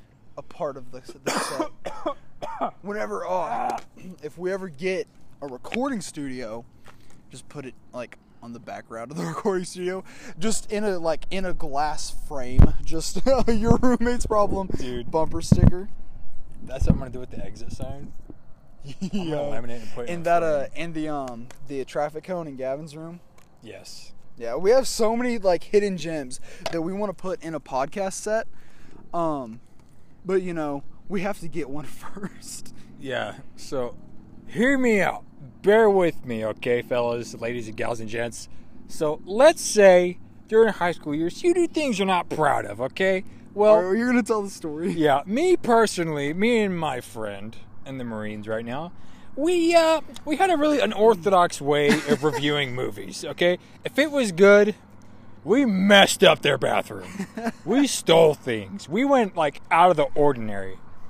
set. Whenever, if we ever get a recording studio, just put it like on the background of the recording studio, just in a glass frame. Just your roommate's problem, Dude. bumper sticker. That's what I'm gonna do with the exit sign. I'm gonna laminate and put it And in a that frame. the traffic cone in Gavin's room. Yes. Yeah, we have so many like hidden gems that we want to put in a podcast set. But we have to get one first. Yeah, so hear me out. Bear with me, okay, fellas, ladies and gals and gents. So let's say during high school years you do things you're not proud of, okay? Well, Are you gonna tell the story? yeah, me personally, me and my friend in the Marines right now, we had a really unorthodox way of reviewing movies, okay? If it was good, we messed up their bathroom. We stole things. We went, like, out of the ordinary.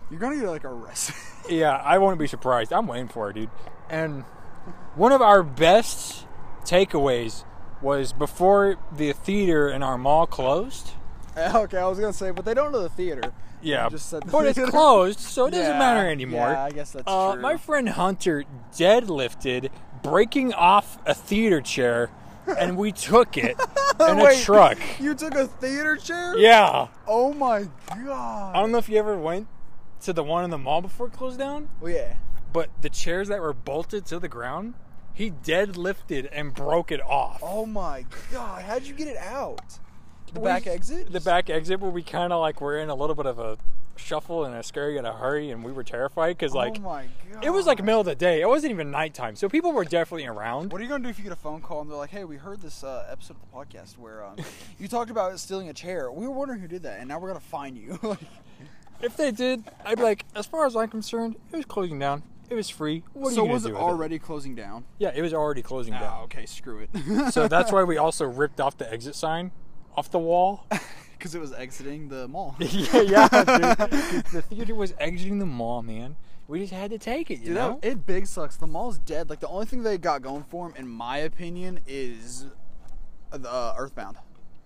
You're gonna get like arrested. Yeah, I won't be surprised. I'm waiting for it, dude. And one of our best takeaways was before the theater in our mall closed. Okay, I was gonna say, but they don't know the theater. Yeah, You just said the but it's theater. closed, so it doesn't Yeah, matter anymore. Yeah, I guess that's true. My friend Hunter deadlifted, breaking off a theater chair, and we took it in a Wait, truck. You took a theater chair? Yeah. Oh my god. I don't know if you ever went to the one in the mall before it closed down, Well, yeah. but the chairs that were bolted to the ground, he deadlifted and broke it off. Oh my god. How'd you get it out? The We- back exit? The back exit where we kind of like were in a little bit of a shuffle and a scary and a hurry, and we were terrified because like oh my god. it was like middle of the day. It wasn't even nighttime, so people were definitely around. What are you gonna do if you get a phone call and they're like, "Hey, we heard this episode of the podcast where you talked about stealing a chair. We were wondering who did that, and now we're gonna fine you." Like, If they did, I'd be like, as far as I'm concerned, it was closing down. It was free. What are so you gonna was do it with already closing down? Yeah, it was already closing Oh, down. okay, screw it. So that's why we also ripped off the exit sign off the wall. Because it was exiting the mall. yeah, dude. The theater was exiting the mall, man. We just had to take it, you Dude, know? it big sucks. The mall's dead. Like the only thing they got going for them, in my opinion, is the Earthbound.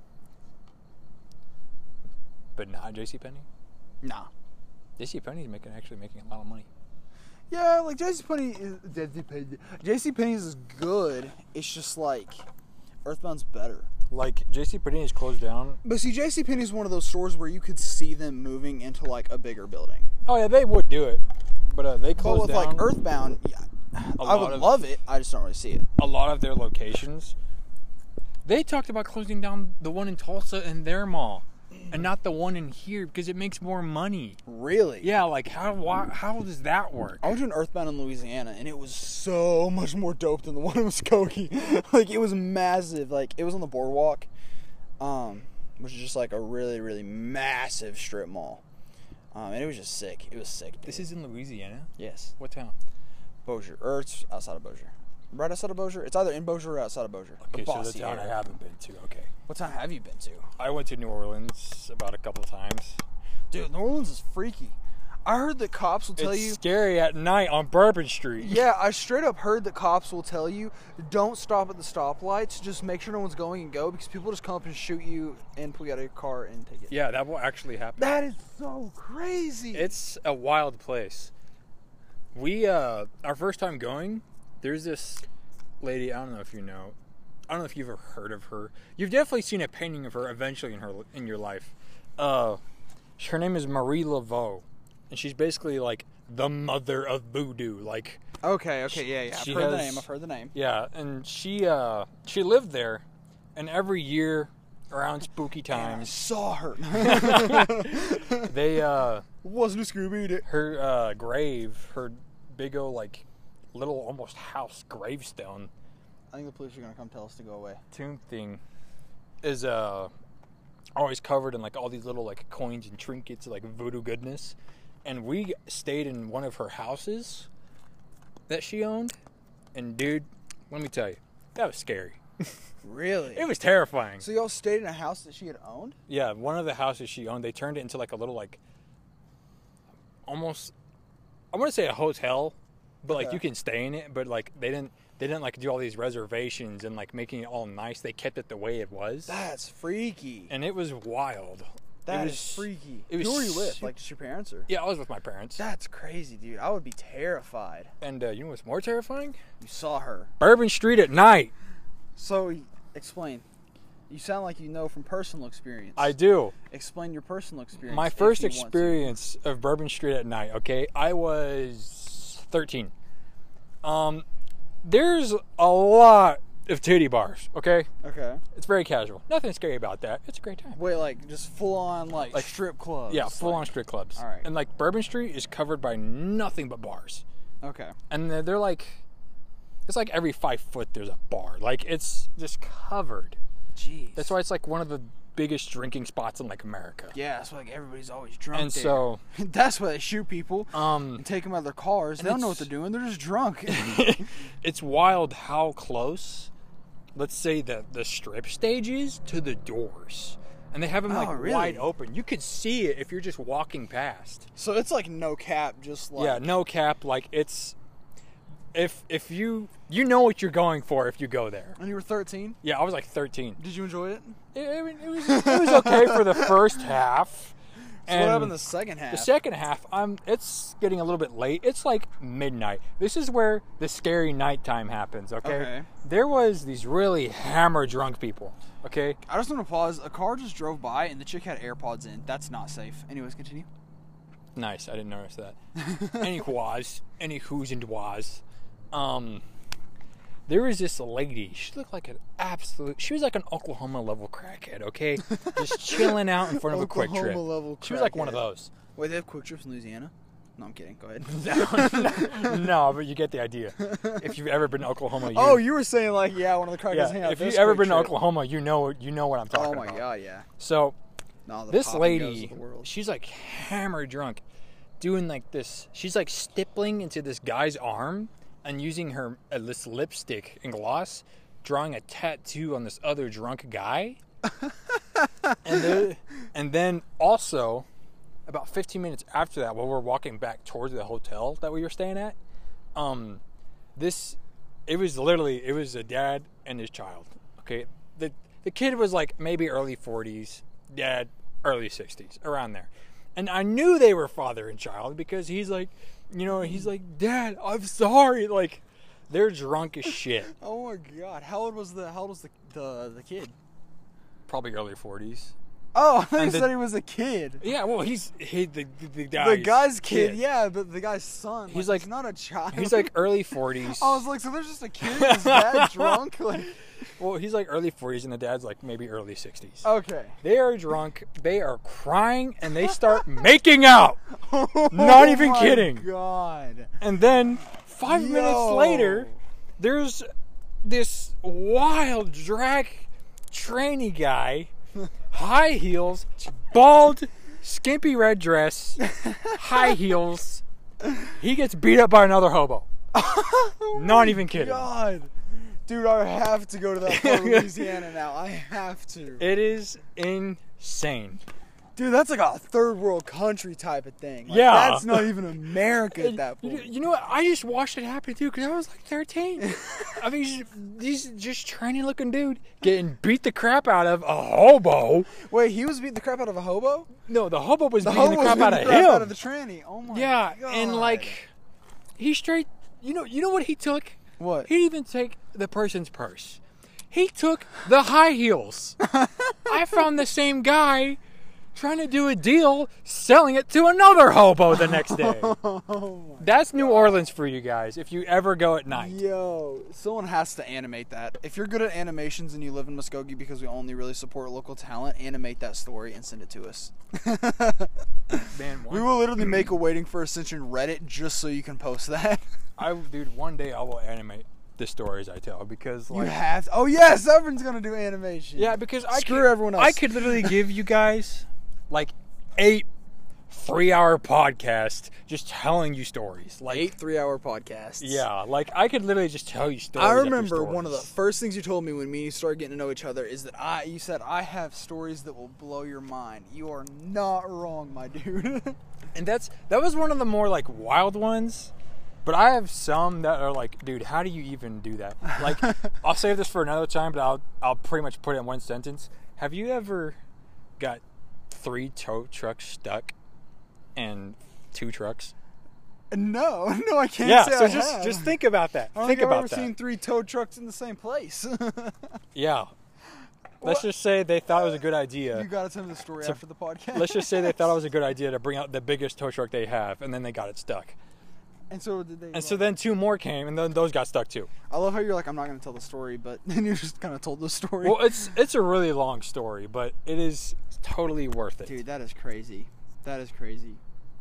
But not JCPenney. Nah. JCPenney's actually making a lot of money. Yeah, like JCPenney's is good. It's just like Earthbound's better. Like, JCPenney is closed down. But see, JCPenney is one of those stores where you could see them moving into like a bigger building. Oh, yeah, they would do it. But they But closed with down. like Earthbound, yeah, I lot would of- love it. I just don't really see it. A lot of their locations. They talked about closing down the one in Tulsa in their mall. And not the one in here because it makes more money. Really? Yeah, like, how does that work? I went to an Earthbound in Louisiana, and it was so much more dope than the one in Muskogee. Like, it was massive. Like, it was on the boardwalk, which is just like a really, really massive strip mall. And it was just sick. It was sick, dude. This is in Louisiana? Yes. What town? Bossier. Or it's outside of Bossier. Right outside of Bossier? It's either in Bossier or outside of Bossier. Okay, so the Bossy town I area. haven't been to. Okay. What town have you been to? I went to New Orleans about a couple times. Dude, New Orleans is freaky. I heard that cops will tell It's you... scary at night on Bourbon Street. Yeah, I straight up heard that cops will tell you, don't stop at the stoplights, just make sure no one's going and go, because people just come up and shoot you and pull you out of your car and take it. Yeah, that will actually happen. That is so crazy. It's a wild place. We, our first time going, there's this lady, I don't know if you know, I don't know if you've ever heard of her. You've definitely seen a painting of her eventually in your life. Her name is Marie Laveau, and she's basically like the mother of voodoo. Like, Okay, yeah. She I've heard the has- name, I've heard the name. yeah, and she lived there, and every year around spooky I times, saw her. they Wasn't a Scooby-Doo. her grave, her big old like little almost house gravestone I think the police are going to come tell us to go away. tomb thing is always covered in like all these little like coins and trinkets, like voodoo goodness. And we stayed in one of her houses that she owned, and dude, let me tell you, that was scary. Really? It was terrifying. So y'all stayed in a house that she had owned? Yeah, one of the houses she owned, they turned it into like a little like almost, I want to say a hotel, but like Okay. you can stay in it, but like they didn't like do all these reservations and like making it all nice. They kept it the way it was, That's freaky. and it was wild. That it is was freaky. it was Who were you with? su- Like, just your parents or? Yeah, I was with my parents. That's crazy, dude. I would be terrified. And you know what's more terrifying? You saw her. Bourbon Street at night. So, explain. You sound like you know from personal experience. I do. Explain your personal experience. My if first you want to. experience of Bourbon Street at night, okay? I was 13. There's a lot of titty bars, okay? Okay. It's very casual. Nothing scary about that. It's a great time. Wait, like just full on like Like, strip clubs. Yeah, full on like- strip clubs. All right. And like Bourbon Street is covered by nothing but bars. Okay. And they're like, it's like every 5 foot there's a bar. Like it's just covered. Jeez. That's why it's like one of the biggest drinking spots in like America. Yeah, that's why like everybody's always drunk. And there. so, that's why they shoot people and take them out of their cars. They don't know what it's- they're doing. They're just drunk. it's wild how close, let's say, the strip stage is to the doors. and they have them like really? wide open. You could see it if you're just walking past. So it's like no cap, just like... Yeah, no cap. Like it's if you know what you're going for if you go there. And you were 13? Yeah, I was like 13. Did you enjoy it? It was okay for the first half. So what happened in the second half? The second half, it's getting a little bit late. It's like midnight. This is where the scary nighttime happens, okay? There was these really hammer drunk people, okay? I just want to pause. A car just drove by and the chick had AirPods in. That's not safe. Anyways, continue. Nice, I didn't notice that. Any who's and was. There was this lady. She looked like she was like an Oklahoma level crackhead, okay? Just chilling out in front of a Quick Trip. Level She was like one of those. Wait, they have Quick Trips in Louisiana? No, I'm kidding. Go ahead. No, but you get the idea. If you've ever been to Oklahoma, you were saying like, yeah, one of the crackheads hang out. If you've ever been to Oklahoma, you know what I'm talking about. Oh my god, yeah. So, this lady, of the world. she's like hammer drunk, doing like this. She's like stippling into this guy's arm and using her this lipstick and gloss, drawing a tattoo on this other drunk guy. and then also, about 15 minutes after that, while we're walking back towards the hotel that we were staying at, it was a dad and his child. Okay, the kid was like maybe early 40s, dad early 60s, around there. And I knew they were father and child because he's like, Dad, I'm sorry. Like, they're drunk as shit. Oh my god, how old was the kid? Probably early 40s. Oh, I thought you said he was a kid. Yeah, well, the guy's kid. Yeah, but the guy's son. He's like, he's not a child. He's like early 40s. I was like, so there's just a kid and his dad drunk? Like, well, he's like early 40s and the dad's like maybe early 60s. Okay. They are drunk. They are crying and they start making out. Not even kidding. Oh my god. And then 5 minutes later, there's this wild drag trainee guy, high heels, bald, skimpy red dress, high heels. He gets beat up by another hobo. Not even kidding. God. Dude, I have to go to that part of Louisiana now. I have to. It is insane. Dude, that's like a third world country type of thing. Like, yeah. That's not even America at that point. You know what? I just watched it happen too because I was like 13. I mean, he's just tranny looking dude getting beat the crap out of a hobo. Wait, he was beating the crap out of a hobo? No, the hobo was beating the crap out of him. Out of the tranny. Oh my god. Yeah, and like, he straight. You know what he took? What? He didn't even take the person's purse. He took the high heels. I found the same guy trying to do a deal, selling it to another hobo the next day. That's New Orleans for you guys, if you ever go at night. Yo, someone has to animate that. If you're good at animations and you live in Muskogee because we only really support local talent, animate that story and send it to us. Man, we will literally make a Waiting for Ascension Reddit just so you can post that. Dude, one day I will animate the stories I tell because like you have to. Oh yes, everyone's gonna do animation. Yeah, because everyone else. I could literally give you guys like 8 3-hour podcasts just telling you stories. Like 8 3-hour podcasts. Yeah, like I could literally just tell you stories. I remember one of the first things you told me when me and you started getting to know each other is that you said I have stories that will blow your mind. You are not wrong, my dude. And that was one of the more like wild ones. But I have some that are like, dude, how do you even do that? Like, I'll save this for another time, but I'll pretty much put it in one sentence. Have you ever got 3 tow trucks stuck in 2 trucks? No, I can't. Yeah, say so I have. just think about that. I don't think think I've about ever that. seen 3 tow trucks in the same place. Yeah. Let's just say they thought it was a good idea. You gotta tell me the story after the podcast. Let's just say they thought it was a good idea to bring out the biggest tow truck they have, and then they got it stuck. And so did they. And so then 2 more came, and then those got stuck too. I love how you're like, I'm not going to tell the story, but then you just kind of told the story. Well, it's a really long story, but it is totally worth it. Dude, that is crazy. That is crazy.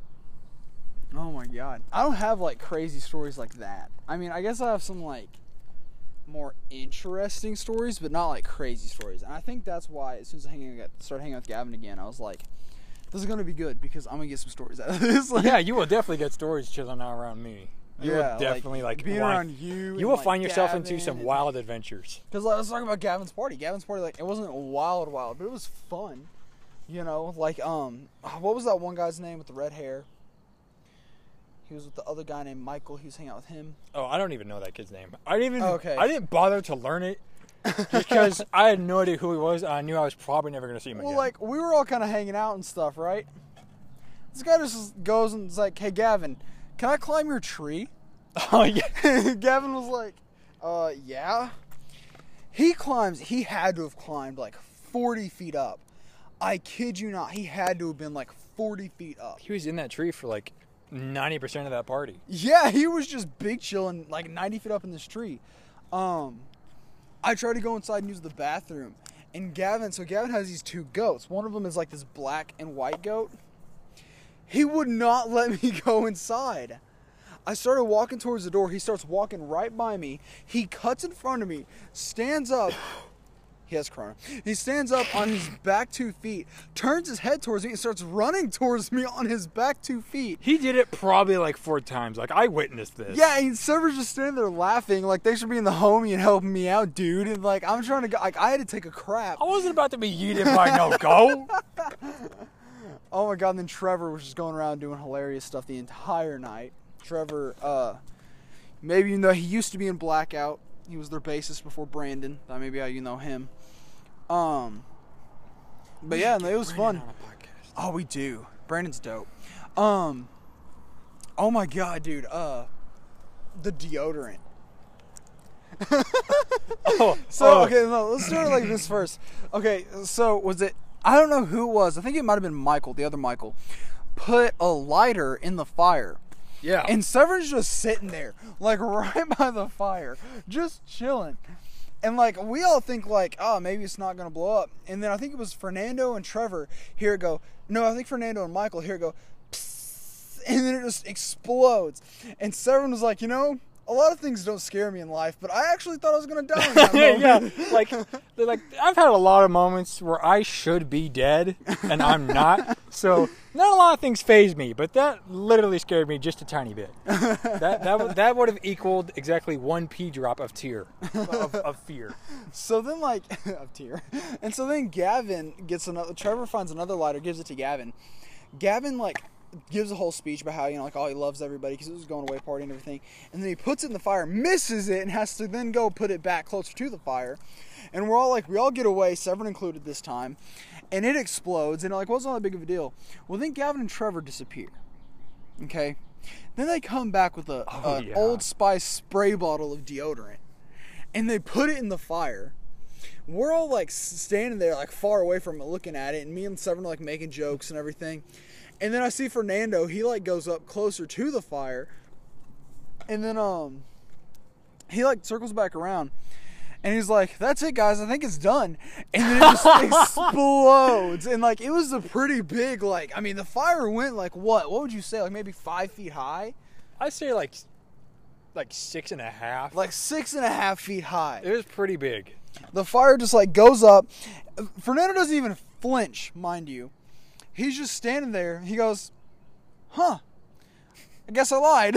Oh my god. I don't have like crazy stories like that. I mean, I guess I have some like more interesting stories, but not like crazy stories. And I think that's why as soon as I started hanging out with Gavin again, I was like, this is going to be good because I'm going to get some stories out of this. Like, yeah, you will definitely get stories chilling out around me. You will definitely like being around you. You will find yourself into some wild adventures. Because let's talk about Gavin's party. Gavin's party, like, it wasn't wild, but it was fun. You know, like what was that one guy's name with the red hair? He was with the other guy named Michael. He was hanging out with him. Oh, I don't even know that kid's name. I didn't even. Okay. I didn't bother to learn it because I had no idea who he was. I knew I was probably never going to see him Well, again. like we were all kind of hanging out and stuff, right? This guy just goes and is like, "Hey, Gavin, can I climb your tree?" Oh yeah. Gavin was like, yeah. He had to have climbed like 40 feet up. I kid you not, he had to have been like 40 feet up. He was in that tree for like 90% of that party. Yeah, he was just big chilling like 90 feet up in this tree. I tried to go inside and use the bathroom. And Gavin has these two goats. One of them is like this black and white goat. He would not let me go inside. I started walking towards the door. He starts walking right by me. He cuts in front of me, stands up. He has corona. He stands up on his back 2 feet, turns his head towards me, and starts running towards me on his back 2 feet. He did it probably like 4 times. Like, I witnessed this. Yeah, and Sever's just standing there laughing, like they should be in the homie and helping me out, dude. And like I'm trying to go, like I had to take a crap. I wasn't about to be yeeted by no goat. Oh my god! And then Trevor was just going around doing hilarious stuff the entire night. Trevor, maybe you know he used to be in Blackout. He was their bassist before Brandon. That may be how you know him. But yeah, it was fun. Oh, we do. Brandon's dope. Oh my god, dude. The deodorant. Okay, no, let's start like this first. Okay, so was it? I don't know who it was. I think it might have been Michael, the other Michael, put a lighter in the fire. Yeah. And Severn's just sitting there, like right by the fire, just chilling. And like we all think like, oh, maybe it's not gonna blow up. And then I think it was Fernando and Trevor. Here it go. No, I think Fernando and Michael. Here it go. Psst, and then it just explodes. And Severn was like, you know, a lot of things don't scare me in life, but I actually thought I was gonna die in that moment. Yeah, like I've had a lot of moments where I should be dead and I'm not. So not a lot of things faze me, but that literally scared me just a tiny bit. That would have equaled exactly 1 pea drop of tear of fear. So then like of tear, and so then Gavin gets another. Trevor finds another lighter, gives it to Gavin. Gavin like gives a whole speech about how, you know, like, oh, he loves everybody because it was going away party and everything. And then he puts it in the fire, misses it, and has to then go put it back closer to the fire. And we're all like, we all get away, Severn included this time. And it explodes, and like, well, it's not that big of a deal. Well, then Gavin and Trevor disappear. Okay? Then they come back with an Old Spice spray bottle of deodorant. And they put it in the fire. We're all like standing there, like far away from it, looking at it. And me and Severn are like making jokes and everything. And then I see Fernando, he like goes up closer to the fire. And then he like circles back around. And he's like, that's it guys, I think it's done. And then it just explodes. And like it was a pretty big, like, I mean the fire went like what would you say, like maybe 5 feet high? I'd say like 6.5. Like 6.5 feet high. It was pretty big. The fire just like goes up. Fernando doesn't even flinch, mind you. He's just standing there. He goes, huh, I guess I lied.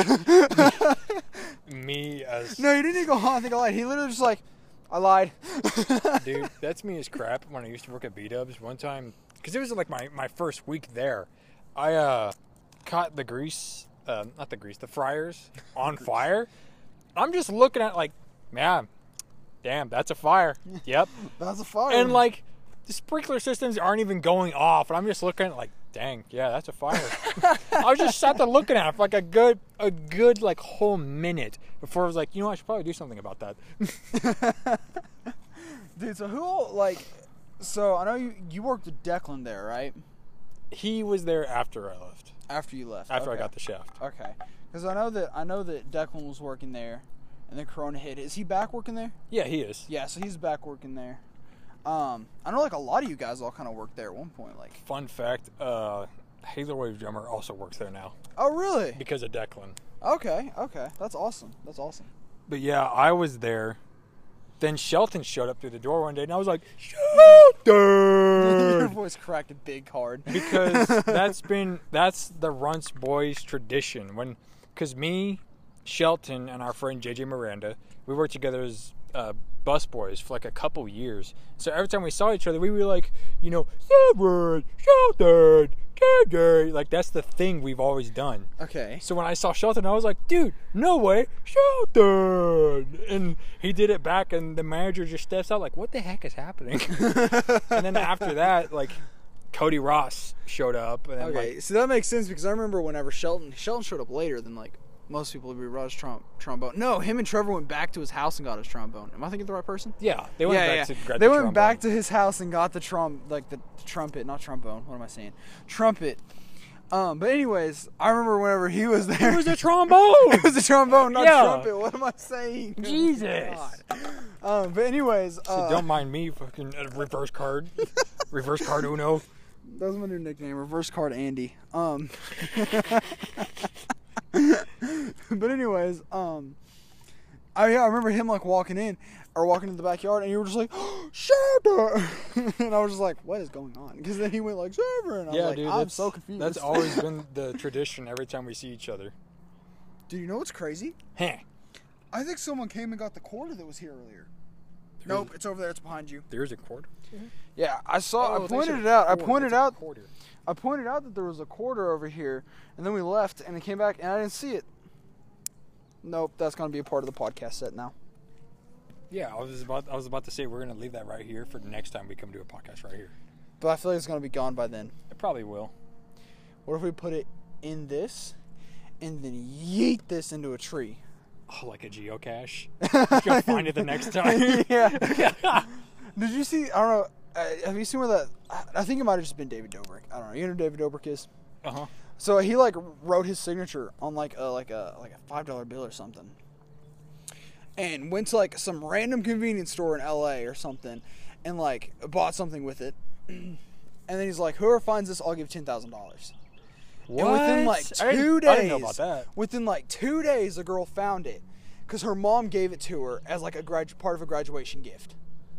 Me as... No, he didn't even go, huh, I think I lied. He literally just like, I lied. Dude, that's me as crap when I used to work at B-Dubs. One time, because it was like my first week there, I caught the the fryers on fire. I'm just looking at like, man, damn, that's a fire. Yep. That's a fire. And like, the sprinkler systems aren't even going off, and I'm just looking at it like, dang, yeah, that's a fire. I was just sat there looking at it for like a good like whole minute before I was like, you know, I should probably do something about that. Dude, so who all, like, so I know you worked with Declan there, right? He was there after I left. After you left. After okay. I got the shaft. Okay. Because I know that Declan was working there, and then Corona hit. Is he back working there? Yeah, he is. Yeah, so he's back working there. I know like a lot of you guys all kind of worked there at one point. Like, fun fact, Hazel Wave drummer also works there now. Oh, really? Because of Declan. Okay. That's awesome. But yeah, I was there. Then Shelton showed up through the door one day, and I was like, Shelton! Your voice cracked a big hard. Because that's the Runts Boys tradition. Because me, Shelton, and our friend JJ Miranda, we worked together as busboys for like a couple years. So every time we saw each other, we were like, Shelton, like that's the thing we've always done. Okay. So when I saw Shelton, I was like, dude, no way, Shelton. And he did it back, and the manager just steps out like, what the heck is happening? And then after that, like, Cody Ross showed up. And then, Okay, so that makes sense because I remember whenever Shelton showed up later than like most people would be brought his trombone. No, him and Trevor went back to his house and got his trombone. Am I thinking of the right person? yeah, they went back to grab They the went trombone. back to his house and got the trumpet, not trombone. What am I saying? Trumpet. But anyways, I remember whenever he was there. It was a trombone. It was a trombone, not Yeah. trumpet. What am I saying? Jesus. God. But anyways, So don't mind me, fucking reverse card Uno. that was my new nickname, Reverse Card Andy. But anyways, I remember him like walking into the backyard, and you were just like, Shelter! And I was just like, what is going on? Because then he went like, Shelter! And I was like, Dude, I'm so confused. That's always been the tradition every time we see each other. Dude, you know what's crazy? Huh. I think someone came and got the quarter that was here earlier. Nope, it's over there. It's behind you. There's a quarter. Yeah, I saw. Oh, I they pointed said it out. I quarter. pointed It's a out. quarter. I pointed out that there was a quarter over here, and then we left, and it came back, and I didn't see it. Nope, that's gonna be a part of the podcast set now. Yeah, I was about to say we're gonna leave that right here for the next time we come do a podcast right here. But I feel like it's gonna be gone by then. It probably will. What if we put it in this, and then yeet this into a tree? Oh, like a geocache. Go find it the next time. Yeah. Did you see? I don't know. Have you seen where that? I think it might have just been David Dobrik. I don't know. You know who David Dobrik is? Uh-huh. So he like wrote his signature on like a $5 bill or something, and went to like some random convenience store in LA or something, and like bought something with it, and then he's like, whoever finds this, I'll give $10,000. What? And within like 2 days, I didn't know about that. Within like 2 days, the girl found it because her mom gave it to her as like a part of a graduation gift.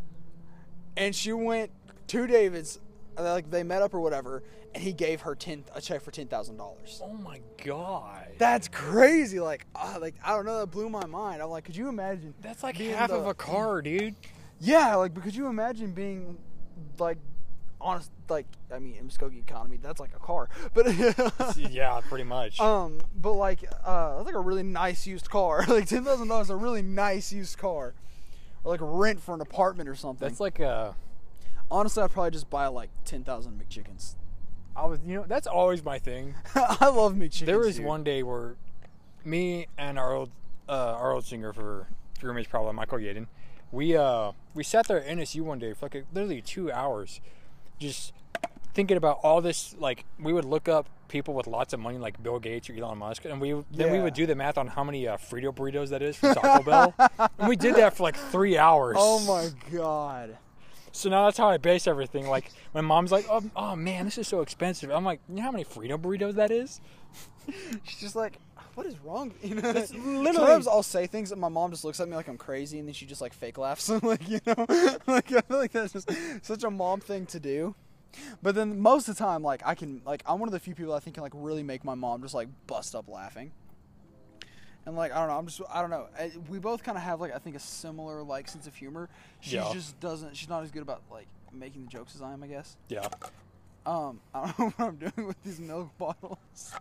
And she went to David's, like they met up or whatever, and he gave her a check for $10,000. Oh my god. That's crazy. Like I don't know, that blew my mind. I'm like, could you imagine? That's like being half of a car, dude. Yeah, like, but could you imagine being like, honest, like, I mean, in Muskogee economy, that's like a car, but Yeah, pretty much. but like, that's like a really nice used car. Like $10,000 is a really nice used car, or like rent for an apartment or something. That's like honestly, I'd probably just buy like 10,000 McChickens. that's always my thing. I love McChickens. There was dude. one day where me and our old singer for Roommates Problem, Michael Yaden, we sat there at NSU one day for like literally 2 hours, just thinking about all this. Like, we would look up people with lots of money like Bill Gates or Elon Musk, and we would do the math on how many Frito burritos that is from Taco Bell, and we did that for like 3 hours. Oh my god. So now that's how I base everything. Like, my mom's like, oh man, this is so expensive. I'm like, you know how many Frito burritos that is? She's just like, what is wrong? It's literally. Sometimes I'll say things and my mom just looks at me like I'm crazy, and then she just like fake laughs. Like, like I feel like that's just such a mom thing to do. But then most of the time, like I'm one of the few people I think can like really make my mom just like bust up laughing. And like, I don't know. We both kind of have like, I think, a similar like sense of humor. She just doesn't. She's not as good about like making the jokes as I am, I guess. Yeah. I don't know what I'm doing with these milk bottles.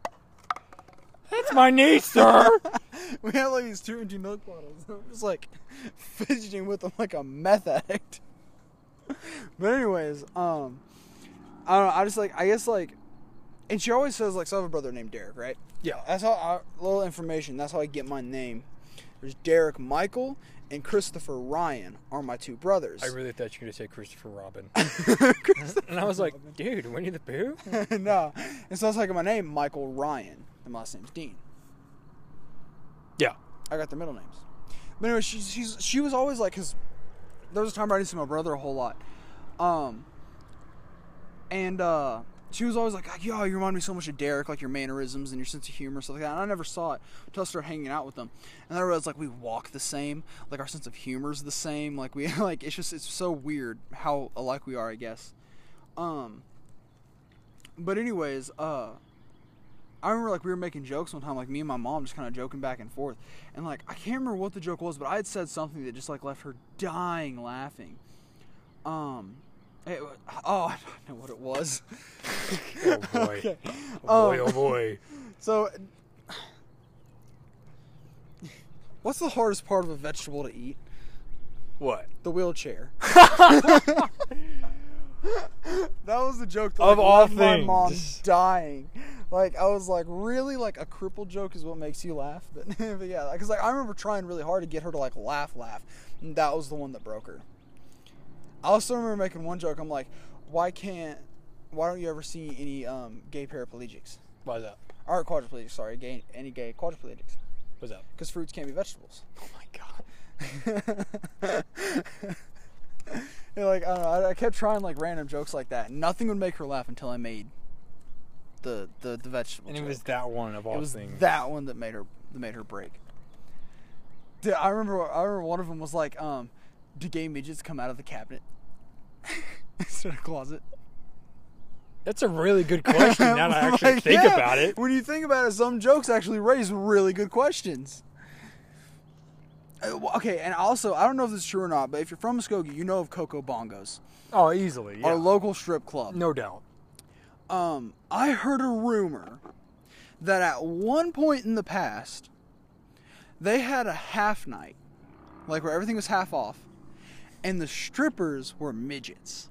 That's my niece, sir. We have like these 2 empty milk bottles. I'm just like fidgeting with them like a meth addict. But anyways, I don't know. I guess like, and she always says like, so I have a brother named Derek, right? Yeah. That's how little information. That's how I get my name. There's Derek Michael and Christopher Ryan are my 2 brothers. I really thought you were going to say Christopher Robin. And I was like, dude, Winnie the Pooh? No. And so that's like my name, Michael Ryan. And my last name's Dean. Yeah. I got their middle names. But anyway, she was always like, because there was a time where I didn't see my brother a whole lot. She was always like, yo, you remind me so much of Derek, like your mannerisms and your sense of humor, stuff like that. And I never saw it until I started hanging out with them. And I realized, like, we walk the same, like our sense of humor is the same, like we, like, it's so weird how alike we are, I guess. But anyways, I remember like we were making jokes one time, like me and my mom just kind of joking back and forth, and like I can't remember what the joke was, but I had said something that just like left her dying laughing. I don't know what it was. Oh boy. Okay. Oh boy, oh boy. So, what's the hardest part of a vegetable to eat? What? The wheelchair. That was the joke that Of like, all left my mom things. dying. Like I was like, really, like a crippled joke is what makes you laugh, but, but yeah, because like I remember trying really hard to get her to like laugh, and that was the one that broke her. I also remember making one joke. I'm like, why don't you ever see any gay paraplegics? Why's that? Or quadriplegics, sorry, any gay quadriplegics? What's that? Because fruits can't be vegetables. Oh my god. Yeah, like I don't know, I kept trying like random jokes like that. Nothing would make her laugh until I made the vegetable. And it joke. was that one of all It was things. that one that made her break. Dude, I remember one of them was like, do gay midgets come out of the cabinet instead of closet? That's a really good question now that I actually Like, think yeah, about it. When you think about it, some jokes actually raise really good questions. Okay, and also, I don't know if this is true or not, but if you're from Muskogee, you know of Coco Bongos, Oh, easily, yeah. our local strip club. No doubt. I heard a rumor that at one point in the past, they had a half night, like where everything was half off, and the strippers were midgets.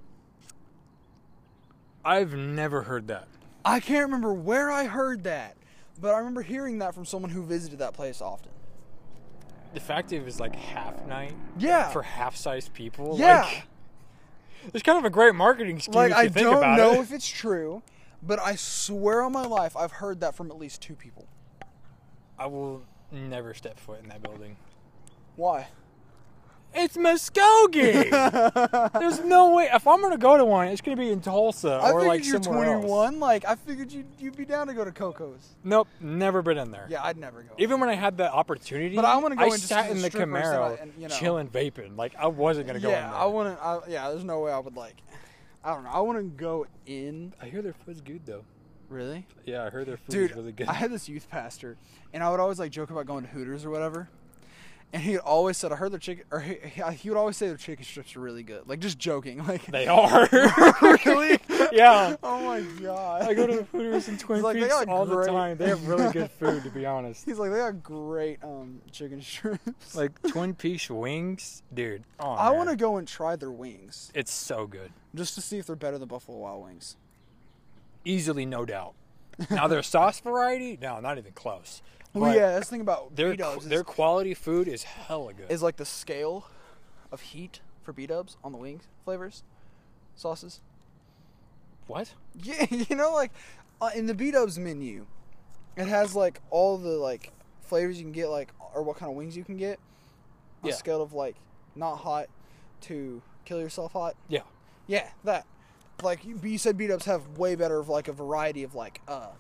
I've never heard that. I can't remember where I heard that, but I remember hearing that from someone who visited that place often. The fact that it was like half night Yeah. for half-sized people. Yeah. Like, it's kind of a great marketing scheme Like, if you I think don't about know it. if it's true, but I swear on my life I've heard that from at least 2 people. I will never step foot in that building. Why? It's Muskogee! There's no way. If I'm going to go to one, it's going to be in Tulsa I or figured like you're somewhere 21. else. Like, I figured you'd be down to go to Coco's. Nope, never been in there. Yeah, I'd never go. Even when I had the opportunity, But I wanna go I in just sat to the in the strippers Camaro, and, you know. chilling, vaping. Like, I wasn't going to go in Yeah, there. I wouldn't. Yeah, there's no way I would like. I don't know. I wouldn't go in. I hear their food's good, though. Really, Yeah, I heard their food's dude. really good. I had this youth pastor, and I would always like joke about going to Hooters or whatever. And he always said, "I heard their chicken," or he would always say their chicken strips are really good. Like just joking, like They are. really. Yeah. Oh my god. I go to Hooters and Twin He's like, they Peaks got all the great- time. They have really good food, to be honest. He's like, they got great chicken strips. Like Twin Peaks wings, dude. Oh, I man. want to go and try their wings It's so good. just to see if they're better than Buffalo Wild Wings. Easily, no doubt. Now their sauce variety, no, not even close. Well, But yeah, that's the thing about their B-dubs their quality food is hella good. is like the scale of heat for B-dubs on the wings flavors, sauces. What? Yeah, you know, like in the B-dubs menu, it has like all the like flavors you can get, like or what kind of wings you can get. On Yeah. a scale of like not hot to kill yourself hot. Yeah. Yeah, that. Like you said, B-dubs have way better of like a variety of like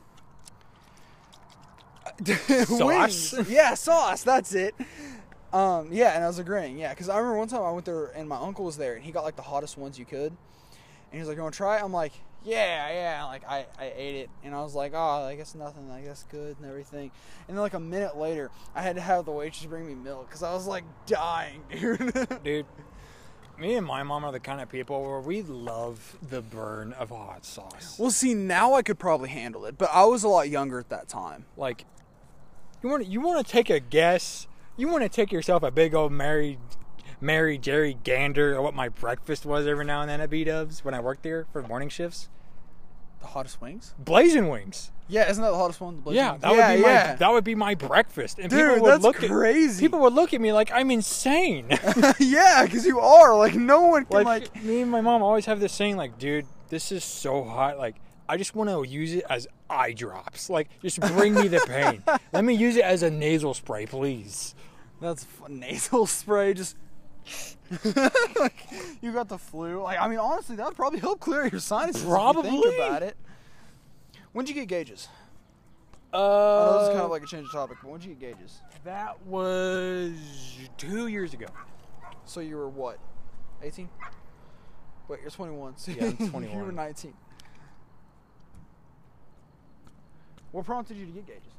Sauce? wings. Yeah, sauce. That's it. Yeah, and I was agreeing. Yeah, because I remember one time I went there and my uncle was there and he got like the hottest ones you could, and he was like, "You want to try it?" I'm like, "Yeah." Like I ate it and I was like, "Oh, I guess nothing. I guess good and everything." And then like a minute later, I had to have the waitress bring me milk because I was like dying, dude. Dude, me and my mom are the kind of people where we love the burn of hot sauce. Well, see, now I could probably handle it, but I was a lot younger at that time. Like, you want to take a guess? You want to take yourself a big old Mary Jerry gander at what my breakfast was every now and then at B-dubs when I worked there for morning shifts? The hottest wings? Blazing wings. Yeah, isn't that the hottest one? The blazing Yeah, wings? that would be my breakfast. And Dude, people would that's look crazy. People would look at me like I'm insane. Yeah, because you are. Like, no one can, like me and my mom always have this saying, like, dude, this is so hot. Like, I just want to use it as eye drops. Like, just bring me the pain. Let me use it as a nasal spray, please. That's nasal spray. Just like, you got the flu. Like, I mean, honestly, that would probably help clear your sinuses. Probably. If you think about it. When'd you get gauges? I know this is kind of like a change of topic, but when'd you get gauges? That was 2 years ago. So you were what? 18? Wait, you're 21. So Yeah, I'm 21. You were 19. What prompted you to get gauges?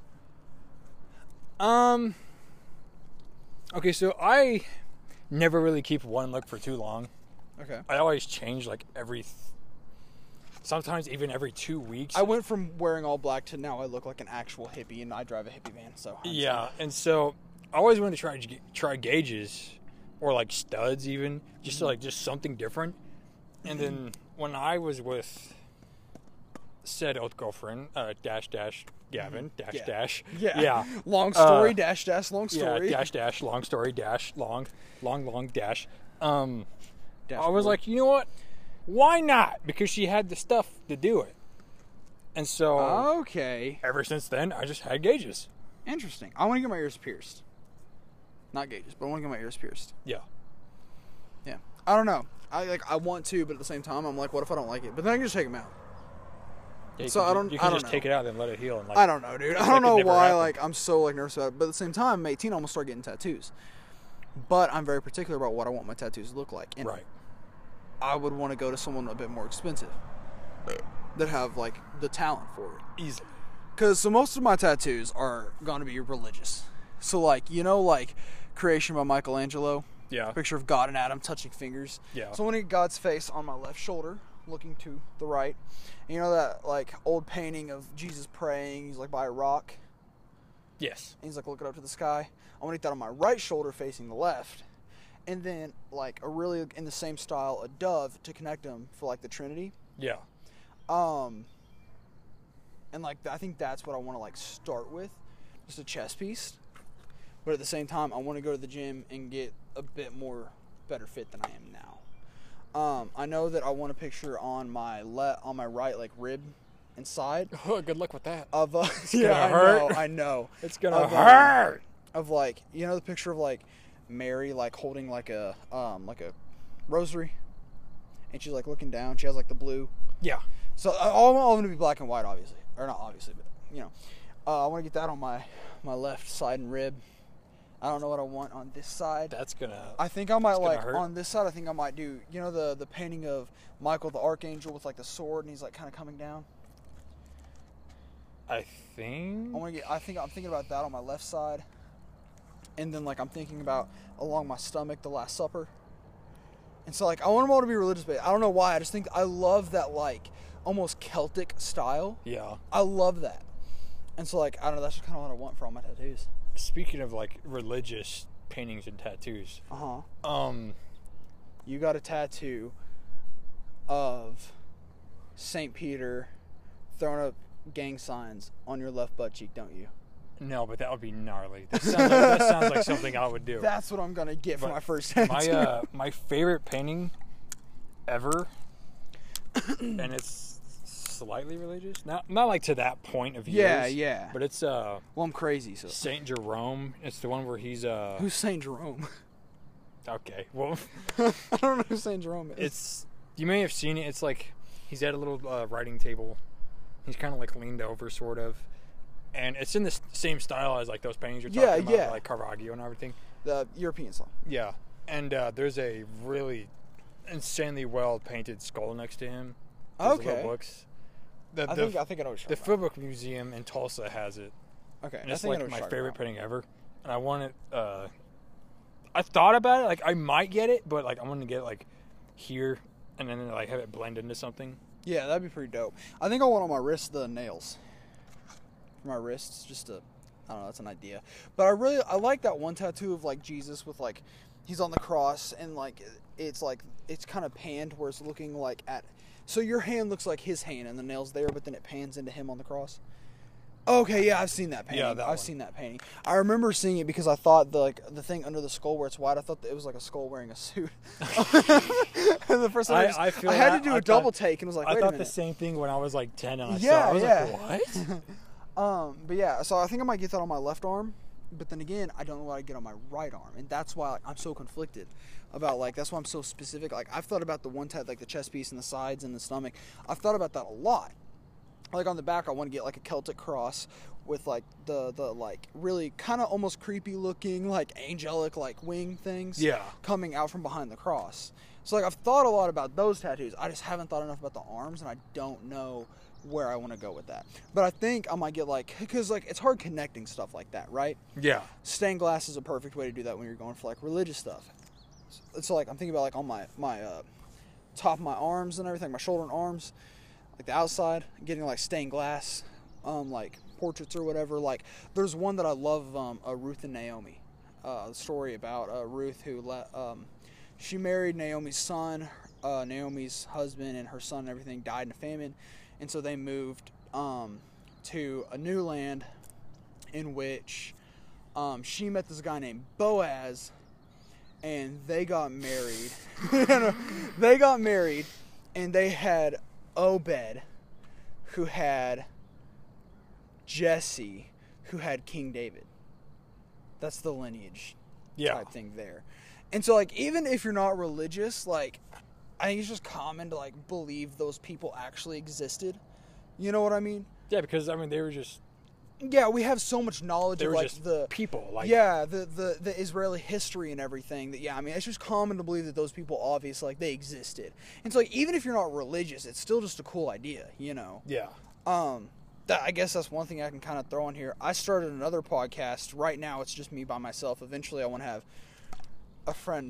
Okay, so I never really keep one look for too long. Okay. I always change like sometimes even every 2 weeks. I went from wearing all black to now I look like an actual hippie, and I drive a hippie van. So Yeah, and so I always wanted to try gauges or like studs even, just to like just something different. And then when I was with said old girlfriend, dash Gavin, dash. Yeah. Long story, dash, long story. Yeah, dash, long story, dash, long dash. I Dashboard. was like, you know what? Why not? Because she had the stuff to do it. And so Okay. ever since then, I just had gauges. Interesting. I want to get my ears pierced. Not gauges, but I want to get my ears pierced. Yeah. Yeah. I don't know. I want to, but at the same time, I'm like, what if I don't like it? But then I can just take them out. You So can, you can I don't just know. take it out and let it heal. And like, I don't know, dude. I like don't it know never why. happened. Like I'm so like nervous about it. But at the same time, I'm 18. I almost start getting tattoos. But I'm very particular about what I want my tattoos to look like. And Right. I would want to go to someone a bit more expensive that have like the talent for it. Easily. Because so most of my tattoos are going to be religious. So like like Creation by Michelangelo. Yeah. Picture of God and Adam touching fingers. Yeah. So I want to get God's face on my left shoulder, looking to the right. And you know that like old painting of Jesus praying? He's like by a rock. Yes. And he's like looking up to the sky. I want to get that on my right shoulder facing the left. And then like a really in the same style, a dove to connect them for like the Trinity. Yeah. And like I think that's what I want to like start with, just a chest piece. But at the same time, I want to go to the gym and get a bit more better fit than I am now. I know that I want a picture on my right like rib and side Oh, good luck with that. of gonna yeah, hurt. I know. It's gonna Of, hurt. Of like the picture of like Mary like holding like a rosary, and she's like looking down. She has like the blue. Yeah. So all of them to be black and white, obviously, or not obviously, but I want to get that on my left side and rib. I don't know what I want on this side. That's gonna. I think I might gonna like hurt. on this side. I think I might do the painting of Michael the Archangel with like the sword, and he's like kind of coming down. I think. I'm thinking about that on my left side, and then like I'm thinking about along my stomach the Last Supper. And so like I want them all to be religious, but I don't know why. I just think I love that like almost Celtic style. Yeah. I love that. And so like I don't know. That's just kind of what I want for all my tattoos. Speaking of like religious paintings and tattoos, You got a tattoo of St. Peter throwing up gang signs on your left butt cheek, don't you? no, but that would be gnarly. That sounds like something I would do. That's what I'm gonna get for But my first tattoo. My favorite painting ever, and it's slightly religious. Not like to that point of yours. Yeah. But it's Well, I'm crazy, so. Saint Jerome. It's the one where he's Who's Saint Jerome? Okay. Well, I don't know who Saint Jerome is. it's you may have seen it. It's like he's at a little writing table. He's kind of like leaned over, sort of, and it's in the same style as like those paintings you're talking about, like Caravaggio and everything. The European song. Yeah, and there's a really insanely well painted skull next to him. Those Okay. little books. I think I know what you're The talking Philbrook Museum in Tulsa has it. about. Okay, And I it's think I know like what my you're favorite talking painting ever. And I want it. I thought about it. Like I might get it, but like I want to get it like here, and then like have it blend into something. about. Yeah, that'd be pretty dope. I think I want on my wrist the nails. For my wrists, just to, I don't know, that's an idea. But I like that one tattoo of like Jesus with like, he's on the cross and like, it's kind of panned where it's looking like at, so your hand looks like his hand and the nail's there, but then it pans into him on the cross. Okay, yeah, I've seen that painting. Yeah, that one. I've seen that painting. I remember seeing it because I thought the thing under the skull where it's white, I thought that it was like a skull wearing a suit. And the first time I had to do a double take and was like, wait I a thought minute. the same thing when I was like 10 and I Yeah, saw it. I was yeah. like, what? But yeah, so I think I might get that on my left arm, but then again, I don't know what I get on my right arm, and that's why like, I'm so conflicted about like that's why I'm so specific. Like I've thought about the one tat, like the chest piece and the sides and the stomach. I've thought about that a lot. Like on the back, I want to get like a Celtic cross with like the like really kind of almost creepy looking like angelic like wing things. Yeah. Coming out from behind the cross. So, like, I've thought a lot about those tattoos. I just haven't thought enough about the arms, and I don't know where I want to go with that. But I think I might get, like, because, like, it's hard connecting stuff like that, right? Yeah. Stained glass is a perfect way to do that when you're going for, like, religious stuff. So, like, I'm thinking about, like, on my top of my arms and everything, my shoulder and arms, like, the outside, getting, like, stained glass, like, portraits or whatever. Like, there's one that I love, Ruth and Naomi. The story about Ruth who she married Naomi's son. Naomi's husband and her son and everything died in a famine, and so they moved to a new land in which she met this guy named Boaz, and they got married. They got married, and they had Obed, who had Jesse, who had King David. That's the lineage type thing there. And so, like, even if you're not religious, like, I think it's just common to, like, believe those people actually existed. You know what I mean? Yeah, because, I mean, they were just... Yeah, we have so much knowledge of, like, the... people, like... Yeah, the Israeli history and everything. That, yeah, I mean, it's just common to believe that those people, obviously, like, they existed. And so, like, even if you're not religious, it's still just a cool idea, you know? Yeah. I guess that's one thing I can kind of throw in here. I started another podcast. Right now, it's just me by myself. Eventually, I want to have a friend.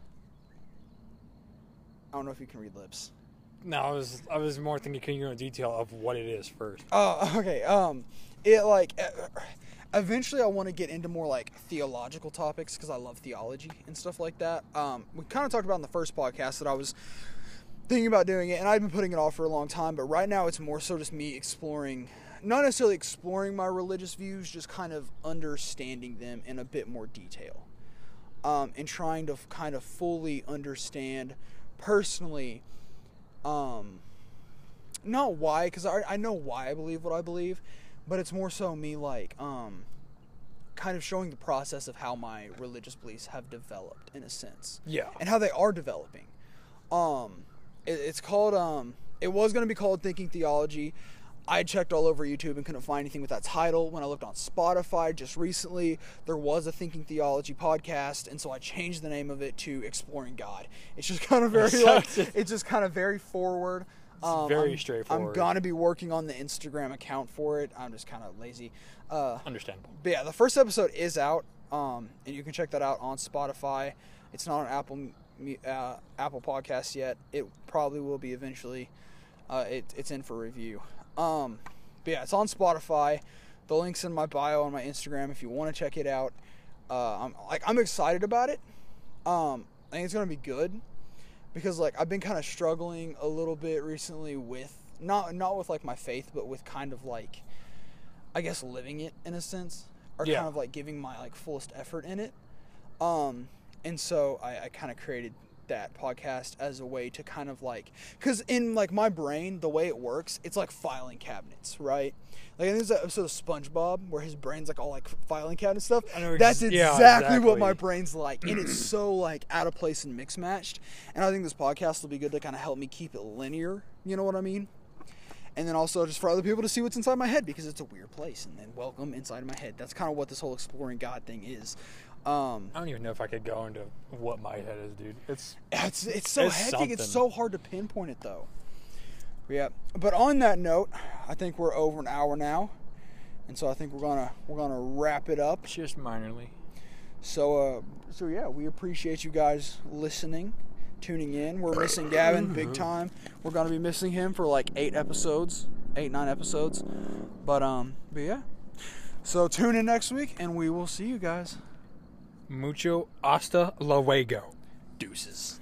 I don't know if you can read lips. No, I was more thinking, can you go into detail of what it is first? Oh, okay. It, like, eventually I want to get into more, like, theological topics because I love theology and stuff like that. We kind of talked about in the first podcast that I was thinking about doing it, and I've been putting it off for a long time, but right now it's more so just me exploring, not necessarily exploring my religious views, just kind of understanding them in a bit more detail. And trying to kind of fully understand personally, not why, because I know why I believe what I believe, but it's more so me, like, kind of showing the process of how my religious beliefs have developed, in a sense. Yeah. And how they are developing. It's called, it was going to be called Thinking Theology. I checked all over YouTube and couldn't find anything with that title. When I looked on Spotify just recently, there was a Thinking Theology podcast, and so I changed the name of it to Exploring God. It's just kind of very, like, it's just kind of very forward. It's very straightforward. I'm going to be working on the Instagram account for it. I'm just kind of lazy. Understandable. But yeah, the first episode is out, and you can check that out on Spotify. It's not on Apple Podcasts yet. It probably will be eventually. It's in for review. But yeah, it's on Spotify. The link's in my bio on my Instagram if you want to check it out. I'm excited about it. I think it's gonna be good because, like, I've been kind of struggling a little bit recently with not with, like, my faith, but with kind of, like, I guess living it in a sense, or kind of, like, giving my, like, fullest effort in it. And so I kind of created that podcast as a way to kind of, like, because in, like, my brain, the way it works, it's like filing cabinets, right? Like, I think there's that episode of SpongeBob where his brain's, like, all, like, filing cabinet stuff. That's exactly what my brain's like, and it's so, like, out of place and mixed matched. And I think this podcast will be good to kind of help me keep it linear, you know what I mean? And then also just for other people to see what's inside my head, because it's a weird place, and then welcome inside my head. That's kind of what this whole Exploring God thing is. I don't even know if I could go into what my head is, dude. It's so hectic. Something. It's so hard to pinpoint it, though. Yeah. But on that note, I think we're over an hour now, and so I think we're gonna wrap it up. Just minorly. So yeah, we appreciate you guys listening, tuning in. We're missing Gavin big time. We're gonna be missing him for like 9 episodes. But yeah. So tune in next week, and we will see you guys. Mucho hasta luego. Deuces.